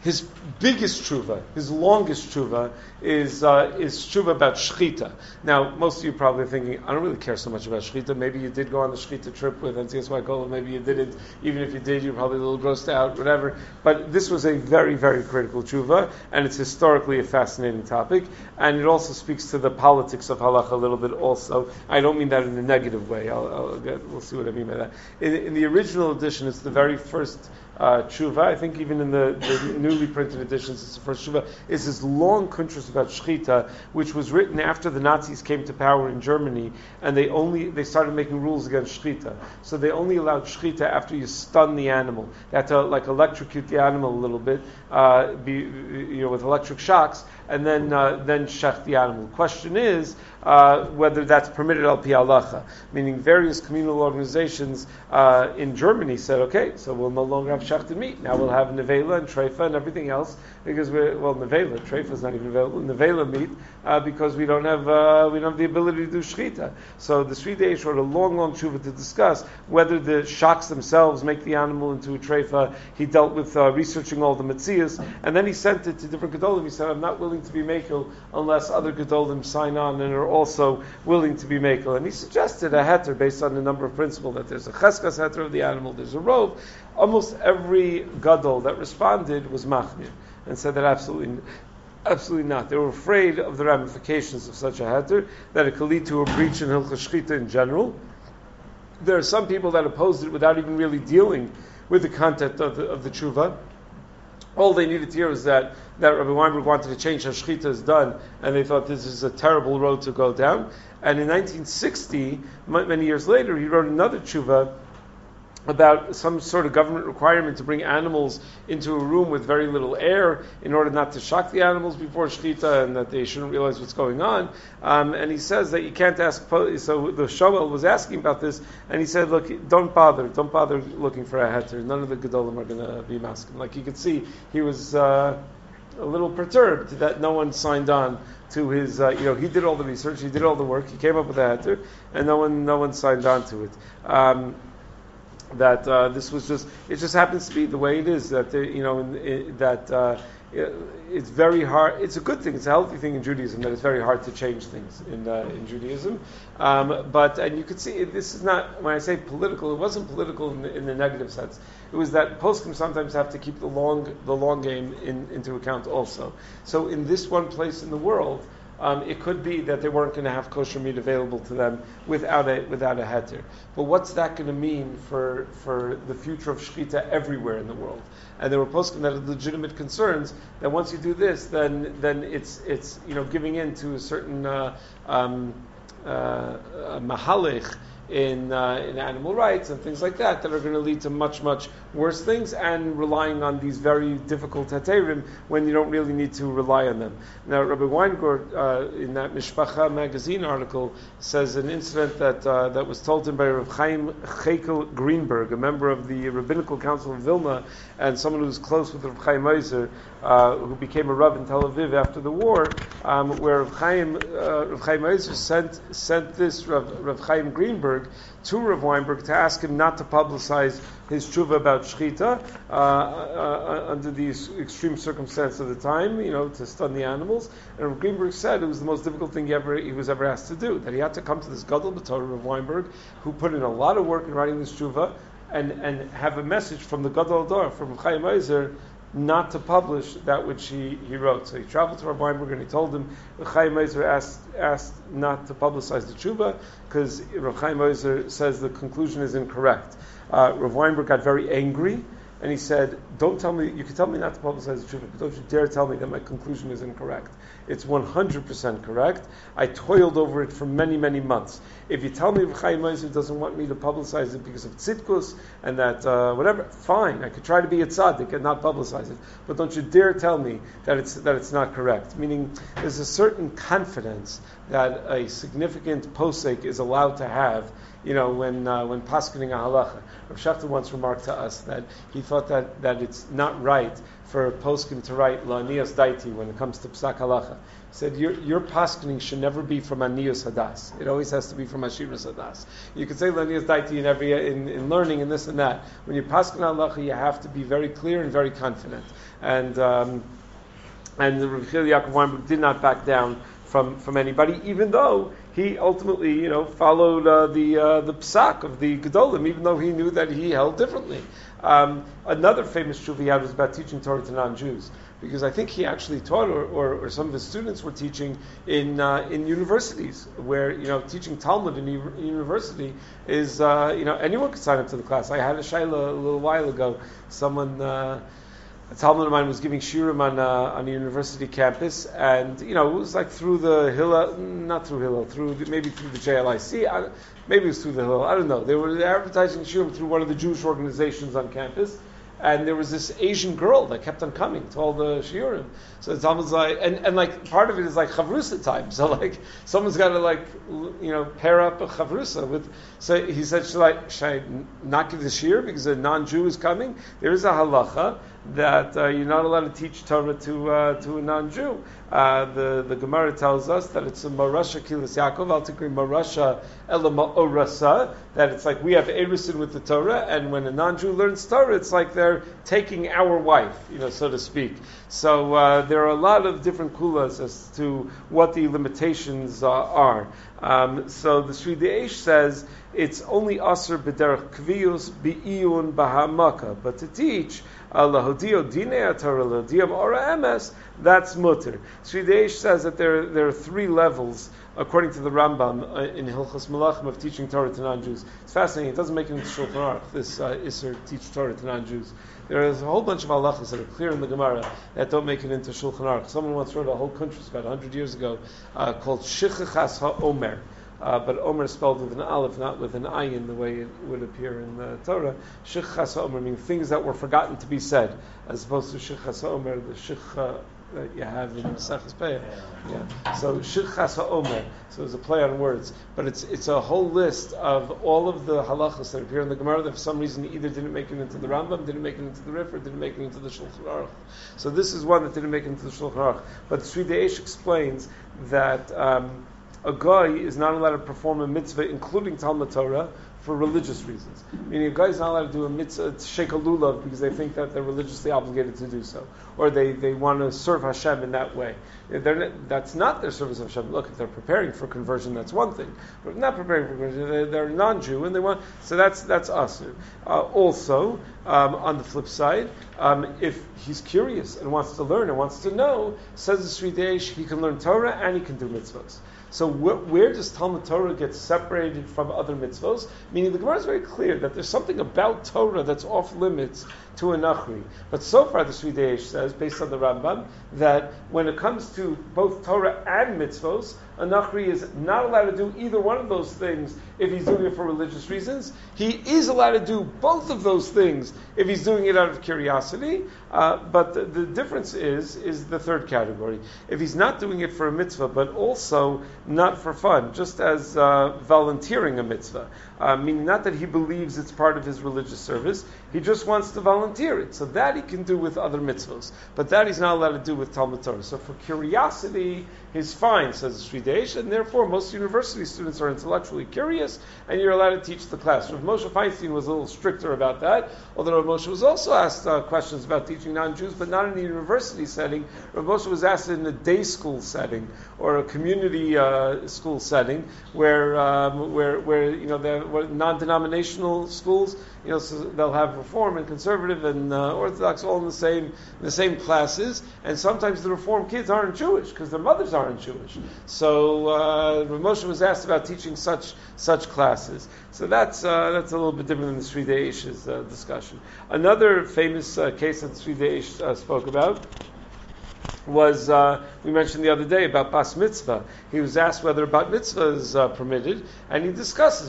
his biggest tshuva, his longest tshuva, is uh, is tshuva about shchita. Now, most of you are probably thinking, I don't really care so much about shchita. Maybe you did go on the shchita trip with N T S Y Gola, maybe you didn't. Even if you did, you're probably a little grossed out, whatever. But this was a very, very critical tshuva, and it's historically a fascinating topic, and it also speaks to the politics of halacha a little bit also. I don't mean that in a negative way. I'll, I'll get, we'll see what I mean by that. In, in the original edition, it's the very first Uh, tshuva. I think even in the, the newly printed editions, it's the first tshuva. Is this long kuntras about shchita, which was written after the Nazis came to power in Germany, and they only they started making rules against shchita. So they only allowed shchita after you stun the animal. They had to like electrocute the animal a little bit, uh, be, you know, with electric shocks, and then uh, then shech the animal. The question is uh, whether that's permitted al pi halacha, meaning various communal organizations uh, in Germany said, okay, so we'll no longer have shechted meat. Now we'll have nevela and treifa and everything else, because we're, well, nevela, treifa is not even available, nevela meat, uh, because we don't have uh, we don't have the ability to do shechita. So the Sri Deish wrote a long, long tshuva to discuss whether the shocks themselves make the animal into a treifa. He dealt with uh, researching all the metzias, and then he sent it to different gedolim. He said, I'm not willing to be mekel unless other gedolim sign on and are also willing to be mekel. And he suggested a heter based on a number of principles, that there's a cheskas heter of the animal, there's a rov. Almost every gadol that responded was machmir and said that absolutely, absolutely not. They were afraid of the ramifications of such a heter, that it could lead to a breach in hilchos shchita in general. There are some people that opposed it without even really dealing with the content of the, of the tshuva. All they needed to hear was that, that Rabbi Weinberg wanted to change how shchita is done, and they thought this is a terrible road to go down. And in nineteen sixty, many years later, he wrote another tshuva about some sort of government requirement to bring animals into a room with very little air in order not to shock the animals before shechita, and that they shouldn't realize what's going on. Um, and he says that you can't ask. So the Shoel was asking about this, and he said, "Look, don't bother, don't bother looking for a heter. None of the gedolim are going to be masking." Like you could see, he was uh, a little perturbed that no one signed on to his. Uh, you know, he did all the research, he did all the work, he came up with a heter, and no one, no one signed on to it. Um, that uh, this was just, it just happens to be the way it is, that, they, you know, in, in, that uh, it, it's very hard, it's a good thing, it's a healthy thing in Judaism, that it's very hard to change things in uh, in Judaism. Um, but, and you could see, this is not, when I say political, it wasn't political in the, in the negative sense. It was that poskim sometimes have to keep the long the long game in, into account also. So in this one place in the world, Um, it could be that they weren't going to have kosher meat available to them without a without a heter. But what's that going to mean for for the future of shechita everywhere in the world? And there were poskim that had legitimate concerns that once you do this, then then it's it's you know giving in to a certain uh, um, uh, mahalech in uh, in animal rights and things like that that are going to lead to much, much worse things, and relying on these very difficult heterim when you don't really need to rely on them. Now, Rabbi Weingart, uh, in that Mishpacha magazine article, says an incident that uh, that was told to him by Rav Chaim Chekel Greenberg, a member of the Rabbinical Council of Vilna, and someone who was close with Rav Chaim Ozer, uh, who became a Rav in Tel Aviv after the war, um, where Rav Chaim, uh, Rav Chaim Ozer sent, sent this Rav, Rav Chaim Greenberg to Rav Weinberg to ask him not to publicize his tshuva about shechita uh, uh, under these extreme circumstances of the time, you know, to stun the animals. And Rav Greenberg said it was the most difficult thing he ever he was ever asked to do. That he had to come to this gadol b'torah, Rav Weinberg, who put in a lot of work in writing this tshuva, and and have a message from the gadol dor, from Chaim Ozer, not to publish that which he, he wrote. So he traveled to Rav Weinberg and he told him, Chaim Ozer asked, asked not to publicize the tshuva because Rav Chaim Ozer says the conclusion is incorrect. Uh, Rav Weinberg got very angry and he said, don't tell me, you can tell me not to publicize the tshuva, but don't you dare tell me that my conclusion is incorrect. It's one hundred percent correct. I toiled over it for many, many months. If you tell me Rav Chaim Ozer doesn't want me to publicize it because of tzidkus and that uh, whatever, fine. I could try to be a tzaddik and not publicize it, but don't you dare tell me that it's that it's not correct. Meaning, there's a certain confidence that a significant posek is allowed to have. You know, when uh, when paskening a halacha, Rav Shachtar once remarked to us that he thought that, that it's not right for poskim to write la'aniyas daiti when it comes to psak halacha. He said your your paskening should never be from aniyus hadas. It always has to be from ashiras hadas. You could say la'aniyas daiti in every in, in learning and this and that. When you pasken halacha, you have to be very clear and very confident. And um, and the Rav Chil Yaakov Weinberg did not back down from from anybody, even though he ultimately, you know, followed uh, the uh, the psak of the Gedolim, even though he knew that he held differently. Um, another famous shuv he had was about teaching Torah to non-Jews, because I think he actually taught, or, or, or some of his students were teaching in uh, in universities, where, you know, teaching Talmud in u- university is, uh, you know, anyone could sign up to the class. I had a shayla a little while ago. Someone, uh, a Talmud of mine was giving shiurim on uh, on a university campus, and, you know, it was like through the Hillel, not through Hillel, through the, maybe through the J L I C. I, maybe it was through the Hillel. I don't know. They were advertising shiurim through one of the Jewish organizations on campus. And there was this Asian girl that kept on coming to all the shiurim. So it's almost like, and, and like part of it is like chavrusa time. So like someone's got to like, you know, pair up a chavrusa with. So he said, should I, should I not give the shiur because a non-Jew is coming? There is a halacha that uh, you're not allowed to teach Torah to uh, to a non-Jew. Uh, the the Gemara tells us that it's a marasha kilas Yaakov, al tikri marasha ela ma'orasa, that it's like we have erusin with the Torah, and when a non-Jew learns Torah, it's like they're taking our wife, you know, so to speak. So uh, there are a lot of different kulas as to what the limitations uh, are. Um, so the Sri Deish says it's only aser b'derech kviyus bi'iyun b'hamaka, but to teach lahodio dinei Torah lahodio ora emes, that's mutter. Sri Deish says that there there are three levels according to the Rambam uh, in Hilchos Malachim of teaching Torah to non-Jews. It's fascinating. It doesn't make it into Shulchan Aruch, this uh, Isser teach Torah to non-Jews. There is a whole bunch of halachas that are clear in the Gemara that don't make it into Shulchan Aruch. Someone once wrote a whole kuntrus about one hundred years ago uh, called Shichachas HaOmer. Uh, but Omer spelled with an aleph, not with an ayin, the way it would appear in the Torah. Shichachas HaOmer means things that were forgotten to be said, as opposed to Shichachas HaOmer, the Shich that you have in Maseches Peah. Yeah. So Shichachas HaOmer. So it's a play on words, but it's it's a whole list of all of the halachas that appear in the Gemara that for some reason either didn't make it into the Rambam, didn't make it into the Rif, or didn't make it into the Shulchan Aruch. So this is one that didn't make it into the Shulchan Aruch. But the Sri Deish explains that um, a guy is not allowed to perform a mitzvah, including Talmud Torah, for religious reasons. Meaning a guy is not allowed to do a mitzvah, shake a lulav, because they think that they're religiously obligated to do so. Or they, they want to serve Hashem in that way. They're, that's not their service of Hashem. Look, if they're preparing for conversion, that's one thing. But if not preparing for conversion, they're, they're non-Jew, and they want, so that's that's us. Uh, also, um, on the flip side, um, if he's curious and wants to learn and wants to know, says the Sri Deish, he can learn Torah and he can do mitzvahs. So wh- where does Talmud Torah get separated from other mitzvos? Meaning the Gemara is very clear that there's something about Torah that's off limits to a Nachri. But so far the Sri Deish says, based on the Rambam, that when it comes to both Torah and mitzvos, a Nachri is not allowed to do either one of those things if he's doing it for religious reasons. He is allowed to do both of those things if he's doing it out of curiosity. Uh, but the, the difference is is the third category. If he's not doing it for a mitzvah, but also not for fun, just as uh, volunteering a mitzvah, uh, meaning not that he believes it's part of his religious service, he just wants to volunteer it. So that he can do with other mitzvahs, but that he's not allowed to do with Talmud Torah. So for curiosity, he's fine, says the Sri Deish, and therefore most university students are intellectually curious, and you're allowed to teach the class. Rav Moshe Feinstein was a little stricter about that, although Rav Moshe was also asked uh, questions about teaching non-Jews, but not in a university setting. Rav Moshe was asked in a day school setting or a community uh, school setting, where um, where where you know they're non-denominational schools. You know, so they'll have Reform and Conservative and uh, Orthodox all in the same in the same classes, and sometimes the Reform kids aren't Jewish because their mothers aren't Jewish. So uh, Rav Moshe was asked about teaching such such classes. So that's uh, that's a little bit different than the Sri Deish's uh, discussion. Another famous uh, case that the Sri Deish uh, spoke about was, uh, we mentioned the other day about Bas Mitzvah. He was asked whether Bat Mitzvah is uh, permitted, and he discusses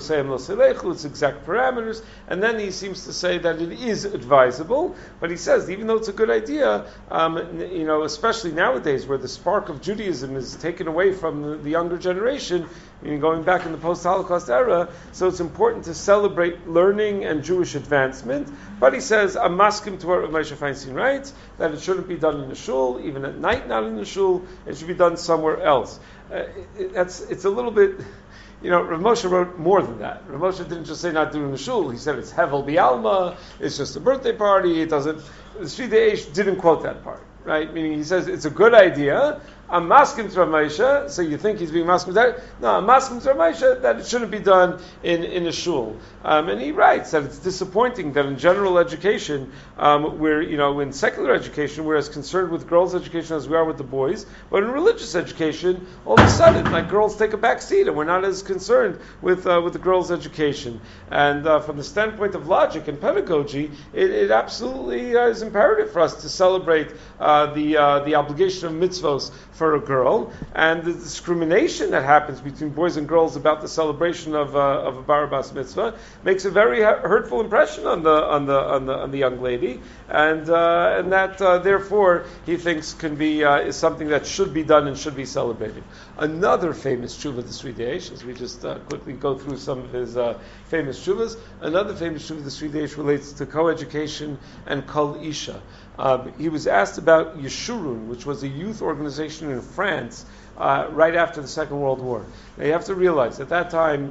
its exact parameters, and then he seems to say that it is advisable, but he says, even though it's a good idea, um, you know, especially nowadays where the spark of Judaism is taken away from the, the younger generation, meaning going back in the post-Holocaust era, so it's important to celebrate learning and Jewish advancement, but he says, I'm maskim to what Rav Moshe Feinstein writes, that it shouldn't be done in the shul, even at night, not in the shul. It should be done somewhere else. Uh, it, it, that's it's a little bit, you know. Rav Moshe wrote more than that. Rav Moshe didn't just say not doing the shul. He said it's hevel bialma. It's just a birthday party. It doesn't. The Shridei Eish didn't quote that part, right? Meaning he says it's a good idea. I'm masking to Rav Moshe, so you think he's being masking that? No, I'm masking to Rav Moshe that it shouldn't be done in, in a shul. Um, and he writes that it's disappointing that in general education, um, we're, you know, in secular education, we're as concerned with girls' education as we are with the boys, but in religious education, all of a sudden, like, girls take a back seat, and we're not as concerned with uh, with the girls' education. And uh, from the standpoint of logic and pedagogy, it, it absolutely uh, is imperative for us to celebrate uh, the uh, the obligation of mitzvos for a girl, and the discrimination that happens between boys and girls about the celebration of uh, of a bar bas mitzvah makes a very hurtful impression on the on the on the on the young lady, and uh, and that uh, therefore he thinks can be uh, is something that should be done and should be celebrated. Another famous tshuva, the Shridei Eish, as we just uh, quickly go through some of his uh, famous tshuvas. Another famous tshuva, the Shridei Eish, relates to co-education and kol isha. Um, he was asked about Yeshurun, which was a youth organization in France uh, right after the Second World War. Now you have to realize, at that time,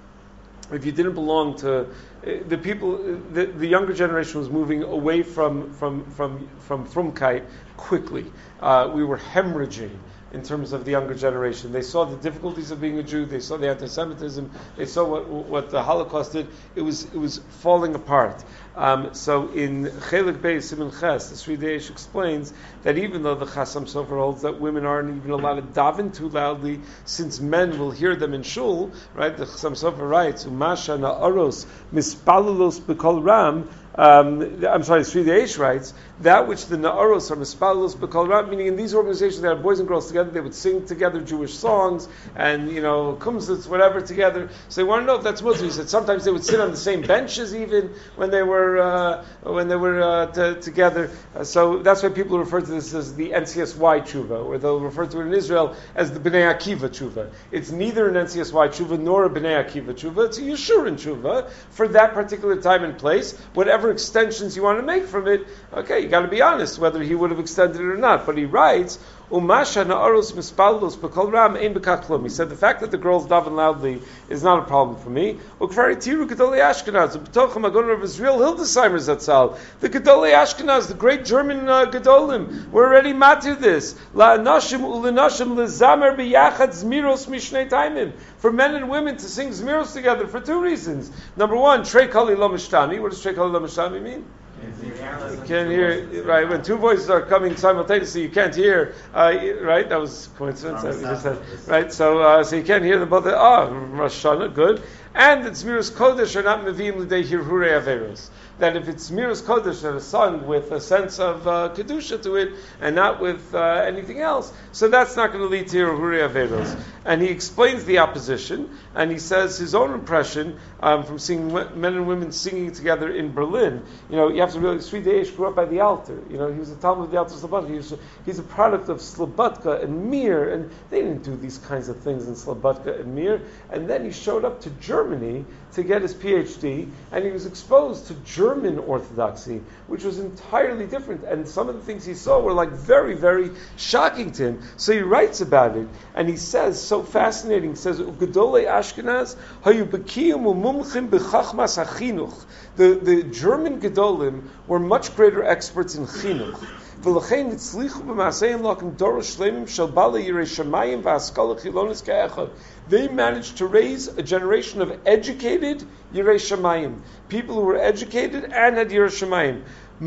if you didn't belong to the people, the, the younger generation was moving away from from from from Frumkeit quickly. Uh, we were hemorrhaging in terms of the younger generation. They saw the difficulties of being a Jew. They saw the anti-Semitism. They saw what what the Holocaust did. It was it was falling apart. Um, so in Chelik Beis Siman Ches, the Shridei Eish explains that even though the Chasam Sofer holds that women aren't even allowed to daven too loudly, since men will hear them in shul, right? The Chasam Sofer writes, "Umasha na'aros mispalalos b'kol ram." Um, I'm sorry, Shridei Eish writes, that which the Na'aros are Mispalos B'Kol Ram, meaning in these organizations they had boys and girls together, they would sing together Jewish songs and, you know, kumsitz, whatever, together. So they want to know if that's Muslim. He said sometimes they would sit on the same benches even when they were uh, when they were uh, t- together. Uh, so that's why people refer to this as the N C S Y tshuva, or they'll refer to it in Israel as the Bnei Akiva tshuva. It's neither an N C S Y tshuva nor a Bnei Akiva tshuva. It's a Yeshurun tshuva for that particular time and place. Whatever extensions you want to make from it, okay, you got to be honest whether he would have extended it or not. But he writes, Umasha na'aros mispaldos b'kol ram ein b'kach klum. He said the fact that the girls daven loudly is not a problem for me. Ukvari tiru gedolei Ashkenaz b'tocham agon Rav Israel Hildesheimer Zatzal. The gedolei Ashkenaz, the great German uh, gedolim, we're already matir this. La'anashim u'lenashim lezamer b'yachad zmiros mishnei taimim. For men and women to sing zmiros together for two reasons. Number one, trei kali lo mishtami. What does trei kali lo mishtami mean? You can't hear, right? When two voices are coming simultaneously, you can't hear, uh, right? That was coincidence. That we just said, right? So, uh, so you can't hear them both. Oh, Rosh Hashanah, good. And the Zmiros Kodesh are not meviim l'dei hirhurei averos. That if it's Zmiros Kodesh that is sung with a sense of uh, kedusha to it, and not with uh, anything else, so that's not going to lead to hirhurei averos. And he explains the opposition, and he says his own impression um, from seeing men and women singing together in Berlin. You know, you have to realize Shridei Eish grew up by the Alter. You know, he was a Talmud of the Alter Slobodka. He was, he's a product of Slobodka and Mir, and they didn't do these kinds of things in Slobodka and Mir. And then he showed up to Germany to get his P H D, and he was exposed to German Orthodoxy, which was entirely different. And some of the things he saw were like very, very shocking to him. So he writes about it, and he says, so fascinating, he says, Gedolei Ashkenaz hayu bekiyum u'mumchim b'chachmas hachinuch. The the German Gedolim were much greater experts in chinuch. V'lachein nitzlichu b'maseim lakim dorosh shleimim shel bala yirei shamayim v'haskala chilonis ka'echad. They managed to raise a generation of educated Yirei Shamayim, people who were educated and had Yirei Shamayim.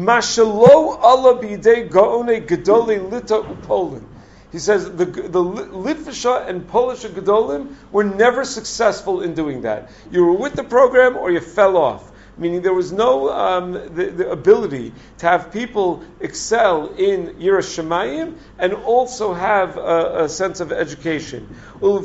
Mashalo Allah b'idei gaone gedolei lita u'polin. He says the the Litvisha and Polish Gedolim were never successful in doing that. You were with the program or you fell off. meaning there was no um, the, the ability to have people excel in Yiras Shamayim and also have a, a sense of education. And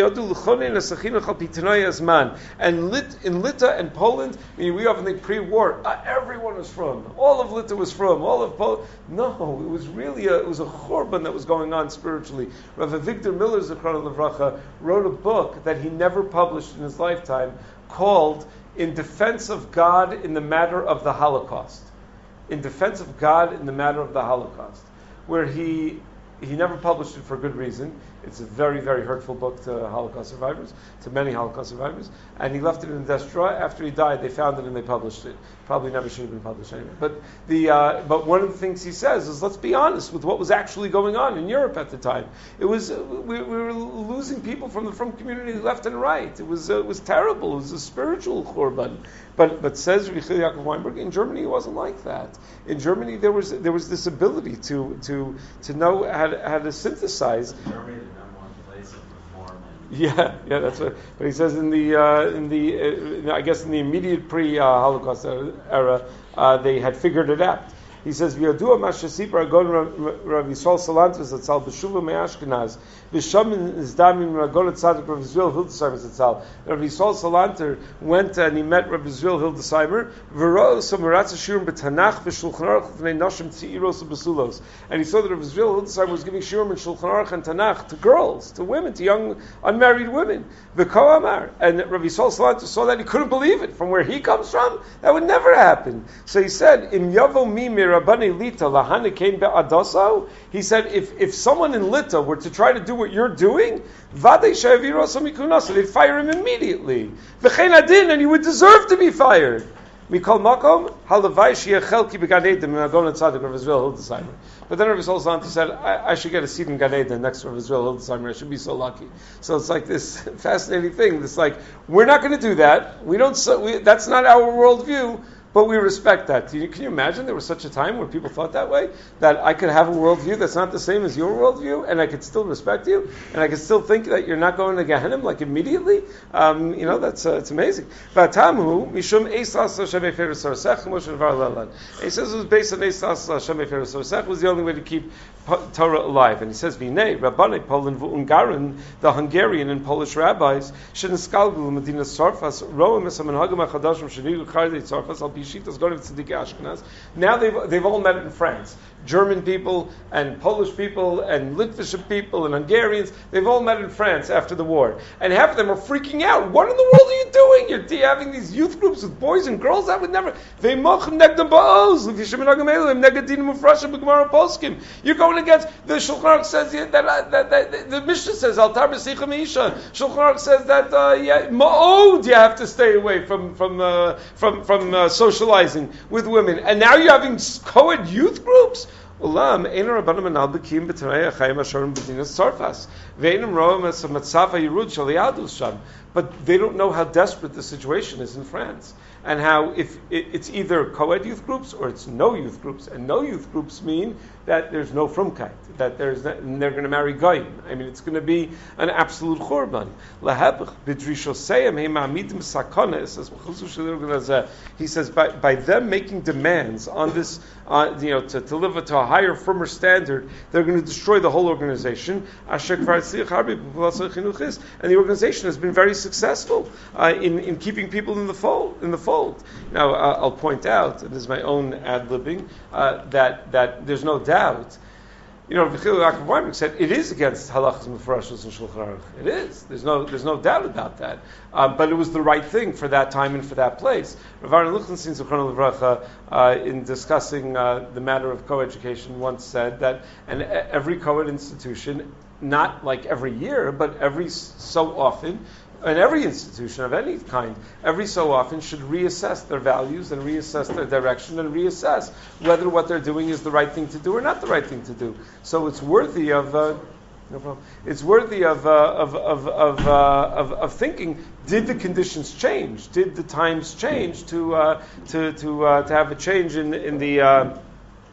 lit, in Lita and Poland, I mean, we often think pre-war, uh, everyone was from, all of Lita was from, all of Poland. No, it was really a, it was a churban that was going on spiritually. Rav Avigdor Miller, Zichrono Livracha, wrote a book that he never published in his lifetime called In Defense of God in the Matter of the Holocaust. In Defense of God in the Matter of the Holocaust, where he he never published it for good reason. It's a very, very hurtful book to Holocaust survivors, to many Holocaust survivors. And he left it in the desk drawer. After he died, they found it and they published it. Probably never should have been published anyway. But the uh, but one of the things he says is, let's be honest with what was actually going on in Europe at the time. It was uh, we, we were losing people from the from community left and right. It was uh, it was terrible. It was a spiritual churban. But but says Rabbi Yaakov Weinberg, in Germany it wasn't like that. In Germany there was there was this ability to to to know how to, how to synthesize. Germany, the number one place of reform. And Yeah, yeah, that's what. But he says in the uh, in the uh, I guess in the immediate pre-Holocaust era, uh, they had figured it out. He says, "V'yadua mashasipar agon Rav Yisrael Salanter zatzal b'shuva me'Ashkenaz v'shamin izdamim ragon tzadik Rav Yisrael Hildesheimer zatzal." Rav Yisrael Salanter went and he met Rav Yisrael Hildesheimer. V'ro samaratz shiurim b'Tanach v'Shulchan Aruch v'nei nashim tziros u'besulos. And he saw that Rav Yisrael Hildesheimer was giving shiurim in Shulchan Aruch and Tanach to girls, to women, to young unmarried women. V'ko amar. And Rav Yisrael Salanter saw that, he couldn't believe it. From where he comes from, that would never happen. So he said, "Im yavo mi Rabbani Lita lahane kein be'adaso." He said, if if someone in Lita were to try to do what you're doing, vadei she'aviros mikunasa, they'd fire him immediately. V'chein adin, and he would deserve to be fired. Mikol makom halavai she'yeh chelki began Eden me'agon tzadik Rav Yisrael Hildesheimer. But then Rav Yisrael Salanter said, I, I should get a seat in Gan Eden next to Rav Yisrael Hildesheimer. I should be so lucky. So it's like this fascinating thing. It's like, we're not going to do that. We don't. We, that's not our worldview. But we respect that. Can you, can you imagine there was such a time where people thought that way? That I could have a worldview that's not the same as your worldview, and I could still respect you, and I could still think that you're not going to Gehenna like immediately? Um, you know, that's uh, it's amazing. V'atamu mishum eislas Hashem eferes sarsech Moshe Devar Lelan. He says it was based on eislas Hashem eferes sarsech was the only way to keep Torah alive. And he says, V'nei, Rabbanei Poland v'Ungarin, the Hungarian and Polish rabbis, sheniskalgu Medina Sarfas, roem es hamanhagim hachadashim shenigu chardei Sarfas, al pishitas gonim tzedikei Ashkenaz. Now they've, they've all met in France. German people and Polish people and Litvish people and Hungarians, they've all met in France after the war. And half of them are freaking out. What in the world are you doing? You're t- having these youth groups with boys and girls? That would never... You're going against... The Shulchan Aruch says that, that, that, that the Mishnah says, Altar b'sicha meisha. Shulchan Aruch says that, uh, yeah, ma'od, you have to stay away from from uh, from, from uh, socializing with women. And now you're having co-ed youth groups? Ulam einer rabbanim anal bekim b'tanei achayim ashorim b'dinas tzarfas ve'enim roem es hamatzav hayirud shel yadus sham. But they don't know how desperate the situation is in France, and how if it, it's either co-ed youth groups or it's no youth groups, and no youth groups mean that there's no frumkeit, that there's not, and they're going to marry goyim. I mean, it's going to be an absolute churban. Lahebach b'drishosayim he'ma'amidim sakones. He says by, by them making demands on this, uh, you know, to, to live to a higher, firmer standard, they're going to destroy the whole organization. And the organization has been very successful uh, in in keeping people in the fold. In the fold. Now, uh, I'll point out, and this is my own ad-libbing, uh, that that there's no doubt. You know, Rabbi Yaakov Weinberg said it is against halachas mefarashos and Shulchan Aruch. It is. There's no there's no doubt about that. Uh, but it was the right thing for that time and for that place. Rav Aaron Lichtenstein, Zichrono Livracha, uh, in discussing uh, the matter of co-education, once said that, and every co-ed institution, not like every year, but every so often, and every institution of any kind, every so often should reassess their values and reassess their direction and reassess whether what they're doing is the right thing to do or not the right thing to do. So it's worthy of uh, no problem. It's worthy of uh, of of of, uh, of of thinking. Did the conditions change? Did the times change to uh, to to uh, to have a change in in the uh,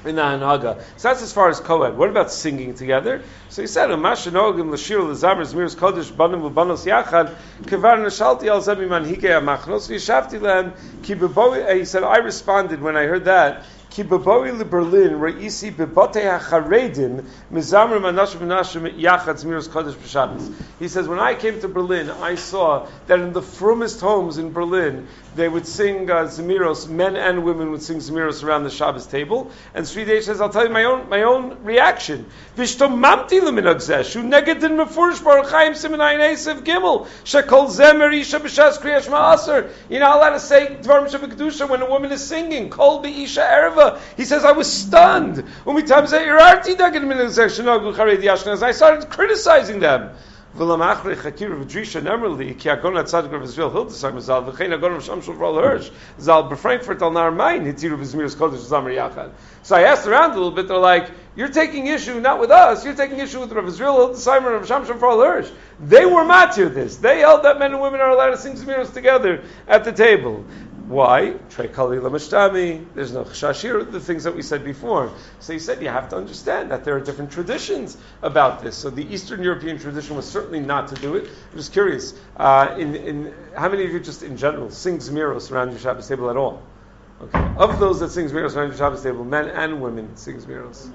in the Hanaga. So that's as far as Kohen. What about singing together? So he said, "Umashanogim l'shir l'zamer zmiros kodesh banim u'banos yachad kevar nashalti al zemi manhige amachnos v'yishavti lehem ki beboi." He said, "I responded when I heard that." Ki beboi leBerlin reisi bebotei hacharedim mizamer manashim manashim yachad zmiros kodesh b'Shabbos. He says, when I came to Berlin, I saw that in the frumest homes in Berlin, they would sing uh, Zemiros, men and women would sing Zemiros around the Shabbos table. And Sri Desh says, I'll tell you my own my own reaction. Vishtomamti leminagzeh, shu negedin mefurish baruch chaim simenayin esev gimel, shekol zemer isha b'shas kriyash ma'aser. You're not allowed to say Dvarim Shabbat when a woman is singing, kol be'isha erva. He says, I was stunned. Umitam zeh irarti neged minagzeh, shenoglu charedi Ashkenaz. I started criticizing them. V'lamachre chakir v'drisha nemerli ki agon atzadik of Israel Hildesheim zal v'chein agon of Shamshul V'al Hirsch zal b'Frankfurt al Nar Main hitiru b'Zemiros Kodesh Zamer Yachad. So I asked around a little bit. They're like, you're taking issue not with us. You're taking issue with Rav Israel Hildesheim and Rav Shamshul V'al Hirsch. They were matir this. They held that men and women are allowed to sing Zemiros together at the table. Why? Trei kali lamashtami. There's no chashashir, the things that we said before. So he said you have to understand that there are different traditions about this. So the Eastern European tradition was certainly not to do it. I'm just curious. Uh, in, in how many of you just in general sing Zemiros around your Shabbos table at all? Okay. Of those that sing Zemiros around your Shabbos table, men and women sing Zemiros.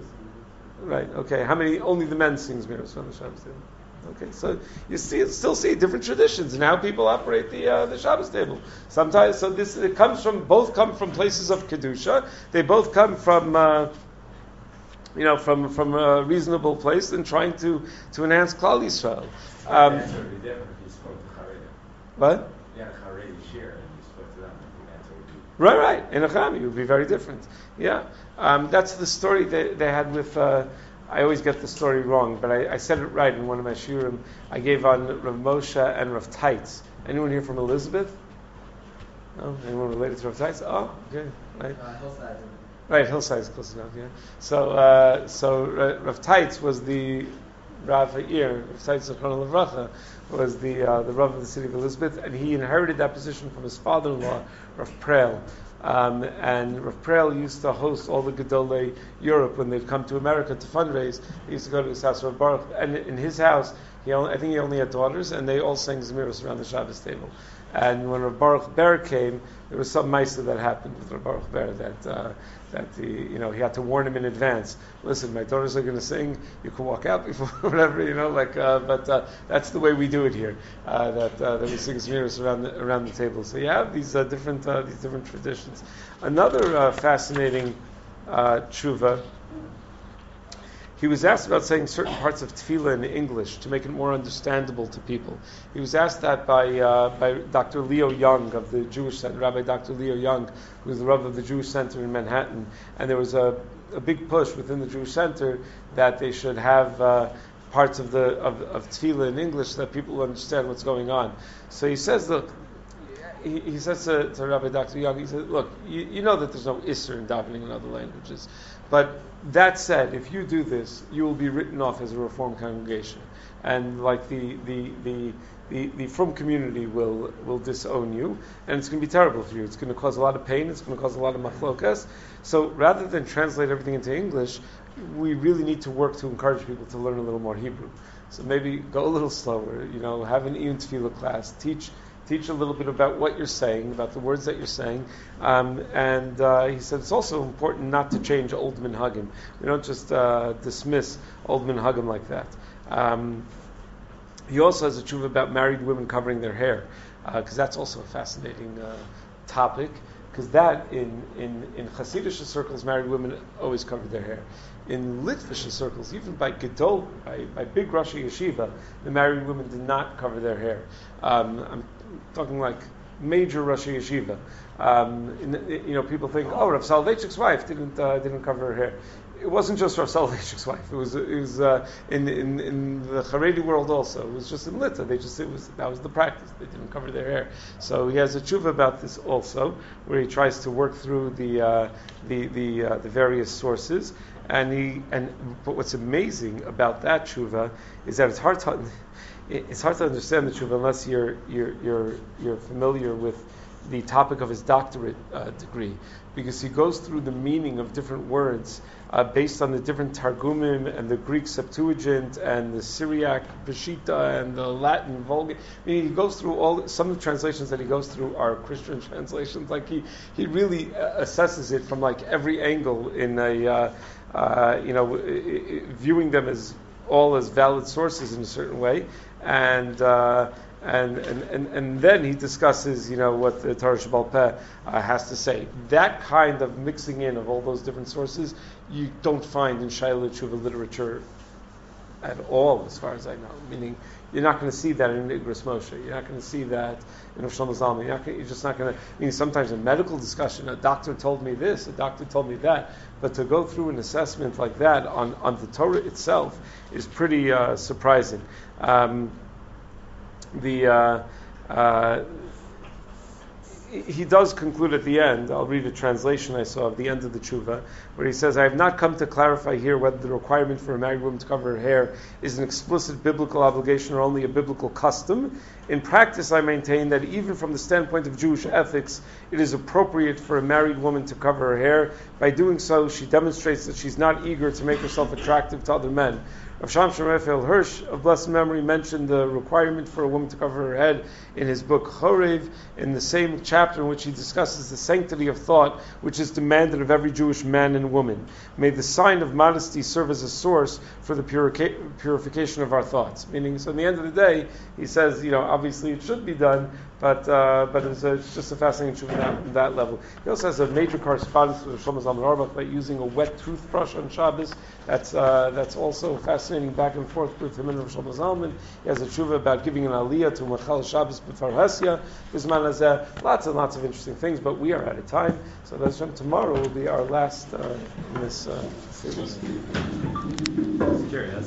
Right. Okay. How many? Only the men sing Zemiros around the Shabbos table. Okay, so you see, still see different traditions and how people operate the uh, the Shabbos table. Sometimes, so this it comes from both come from places of kedusha. They both come from uh, you know from from a reasonable place and trying to to enhance Klal Yisrael. Um, the answer would be different if you spoke to Haredi. What? Yeah, Haredi share and you spoke to them. The answer would be Right, right. In a chami, it would be very different. Yeah, um, that's the story they they had with. Uh, I always get the story wrong, but I, I said it right in one of my shiurim. I gave on Rav Moshe and Rav Taitz. Anyone here from Elizabeth? No? Anyone related to Rav Taitz? Oh, okay. Right. Uh, Hillside. Right, Hillside is close enough, yeah. So, uh, so uh, Rav Taitz was the Rav Ha'ir. Rav Taitz Zechron Levracha was the uh, the Rav of the city of Elizabeth, and he inherited that position from his father-in-law, Rav Preil. Um, and Rav Preil used to host all the Gedolei Europe when they'd come to America to fundraise. He used to go to his house, Rav Baruch, and in his house, he only, I think he only had daughters, and they all sang Zemiros around the Shabbos table. And when Rav Baruch Ber came, there was some ma'aseh that happened with Rav Baruch Ber that uh, that he, you know, he had to warn him in advance. Listen, my daughters are going to sing. You can walk out before whatever, you know. Like, uh, but uh, that's the way we do it here. Uh, that uh, that we sing Zemiros around the, around the table. So you have these uh, different uh, these different traditions. Another uh, fascinating uh, tshuva. He was asked about saying certain parts of tefillah in English to make it more understandable to people. He was asked that by uh, by Doctor Leo Young of the Jewish Center, Rabbi Doctor Leo Young, who was the Rav of the Jewish Center in Manhattan. And there was a, a big push within the Jewish Center that they should have uh, parts of the of, of tefillah in English so that people will understand what's going on. So he says, look, he, he says to, to Rabbi Doctor Young, he says, look, you, you know that there's no isser in davening in other languages. But that said, if you do this, you will be written off as a Reform congregation, and like the the the the, the Frum community will will disown you, and it's going to be terrible for you. It's going to cause a lot of pain. It's going to cause a lot of machlokas. So rather than translate everything into English, we really need to work to encourage people to learn a little more Hebrew. So maybe go a little slower. You know, have an Iyun Tefillah class. Teach. Teach a little bit about what you're saying, about the words that you're saying. Um, and uh, he said it's also important not to change old minhagim. We don't just uh, dismiss old minhagim like that. Um, he also has a tshuva about married women covering their hair, because uh, that's also a fascinating uh, topic. Because that, in, in, in Hasidic circles, married women always covered their hair. In Litvish circles, even by Gedol, by, by big Rosh Yeshiva, the married women did not cover their hair. Um, I'm talking like major Rosh Yeshiva. Um, in, you know, people think, oh, Rav Soloveitchik's wife didn't uh, didn't cover her hair. It wasn't just Rav Soloveitchik's wife. It was it was uh, in, in in the Haredi world also. It was just in Lita. They just it was that was the practice. They didn't cover their hair. So he has a tshuva about this also, where he tries to work through the uh, the the uh, the various sources. And he and but what's amazing about that tshuva is that it's hard to it's hard to understand the tshuva unless you're you're you're you're familiar with the topic of his doctorate uh, degree, because he goes through the meaning of different words uh, based on the different Targumim and the Greek Septuagint and the Syriac Peshitta and the Latin Vulgate. I mean, he goes through all, some of the translations that he goes through are Christian translations. Like he, he really uh, assesses it from like every angle in a, uh, uh, you know, viewing them as all as valid sources in a certain way. And, uh, And, and, and, and then he discusses, you know, what the Torah Sheba'al Peh uh, has to say. That kind of mixing in of all those different sources, you don't find in Shaila Tshuva literature at all, as far as I know. Meaning, you're not going to see that in Igros Moshe. You're not going to see that in Rosh Zalman. You're, not gonna, you're just not going to. I mean, sometimes in medical discussion, a doctor told me this, a doctor told me that. But to go through an assessment like that on, on the Torah itself is pretty uh, surprising. Um, The uh, uh, he does conclude at the end. I'll read a translation I saw of the end of the tshuva, where he says, "I have not come to clarify here whether the requirement for a married woman to cover her hair is an explicit biblical obligation or only a biblical custom. In practice, I maintain that even from the standpoint of Jewish ethics, it is appropriate for a married woman to cover her hair. By doing so, she demonstrates that she's not eager to make herself attractive to other men." Rav Shamshon Raphael Hirsch of blessed memory mentioned the requirement for a woman to cover her head in his book Chorev, in the same chapter in which he discusses the sanctity of thought which is demanded of every Jewish man and woman. May the sign of modesty serve as a source for the purica- purification of our thoughts. Meaning, so in the end of the day, he says, you know, obviously it should be done, but uh, but it's, a, it's just a fascinating truth on that level. He also has a major correspondence with Shlomo Zalman Auerbach about using a wet toothbrush on Shabbos. That's uh, that's also fascinating back and forth with him and Shlomo Zalman. He has a tshuva about giving an aliyah to Machal Shabbos b'far Hesya. Bisman hazeh. Lots and lots of interesting things, but we are out of time. So that's tomorrow will be our last uh, in this uh, series. Curious.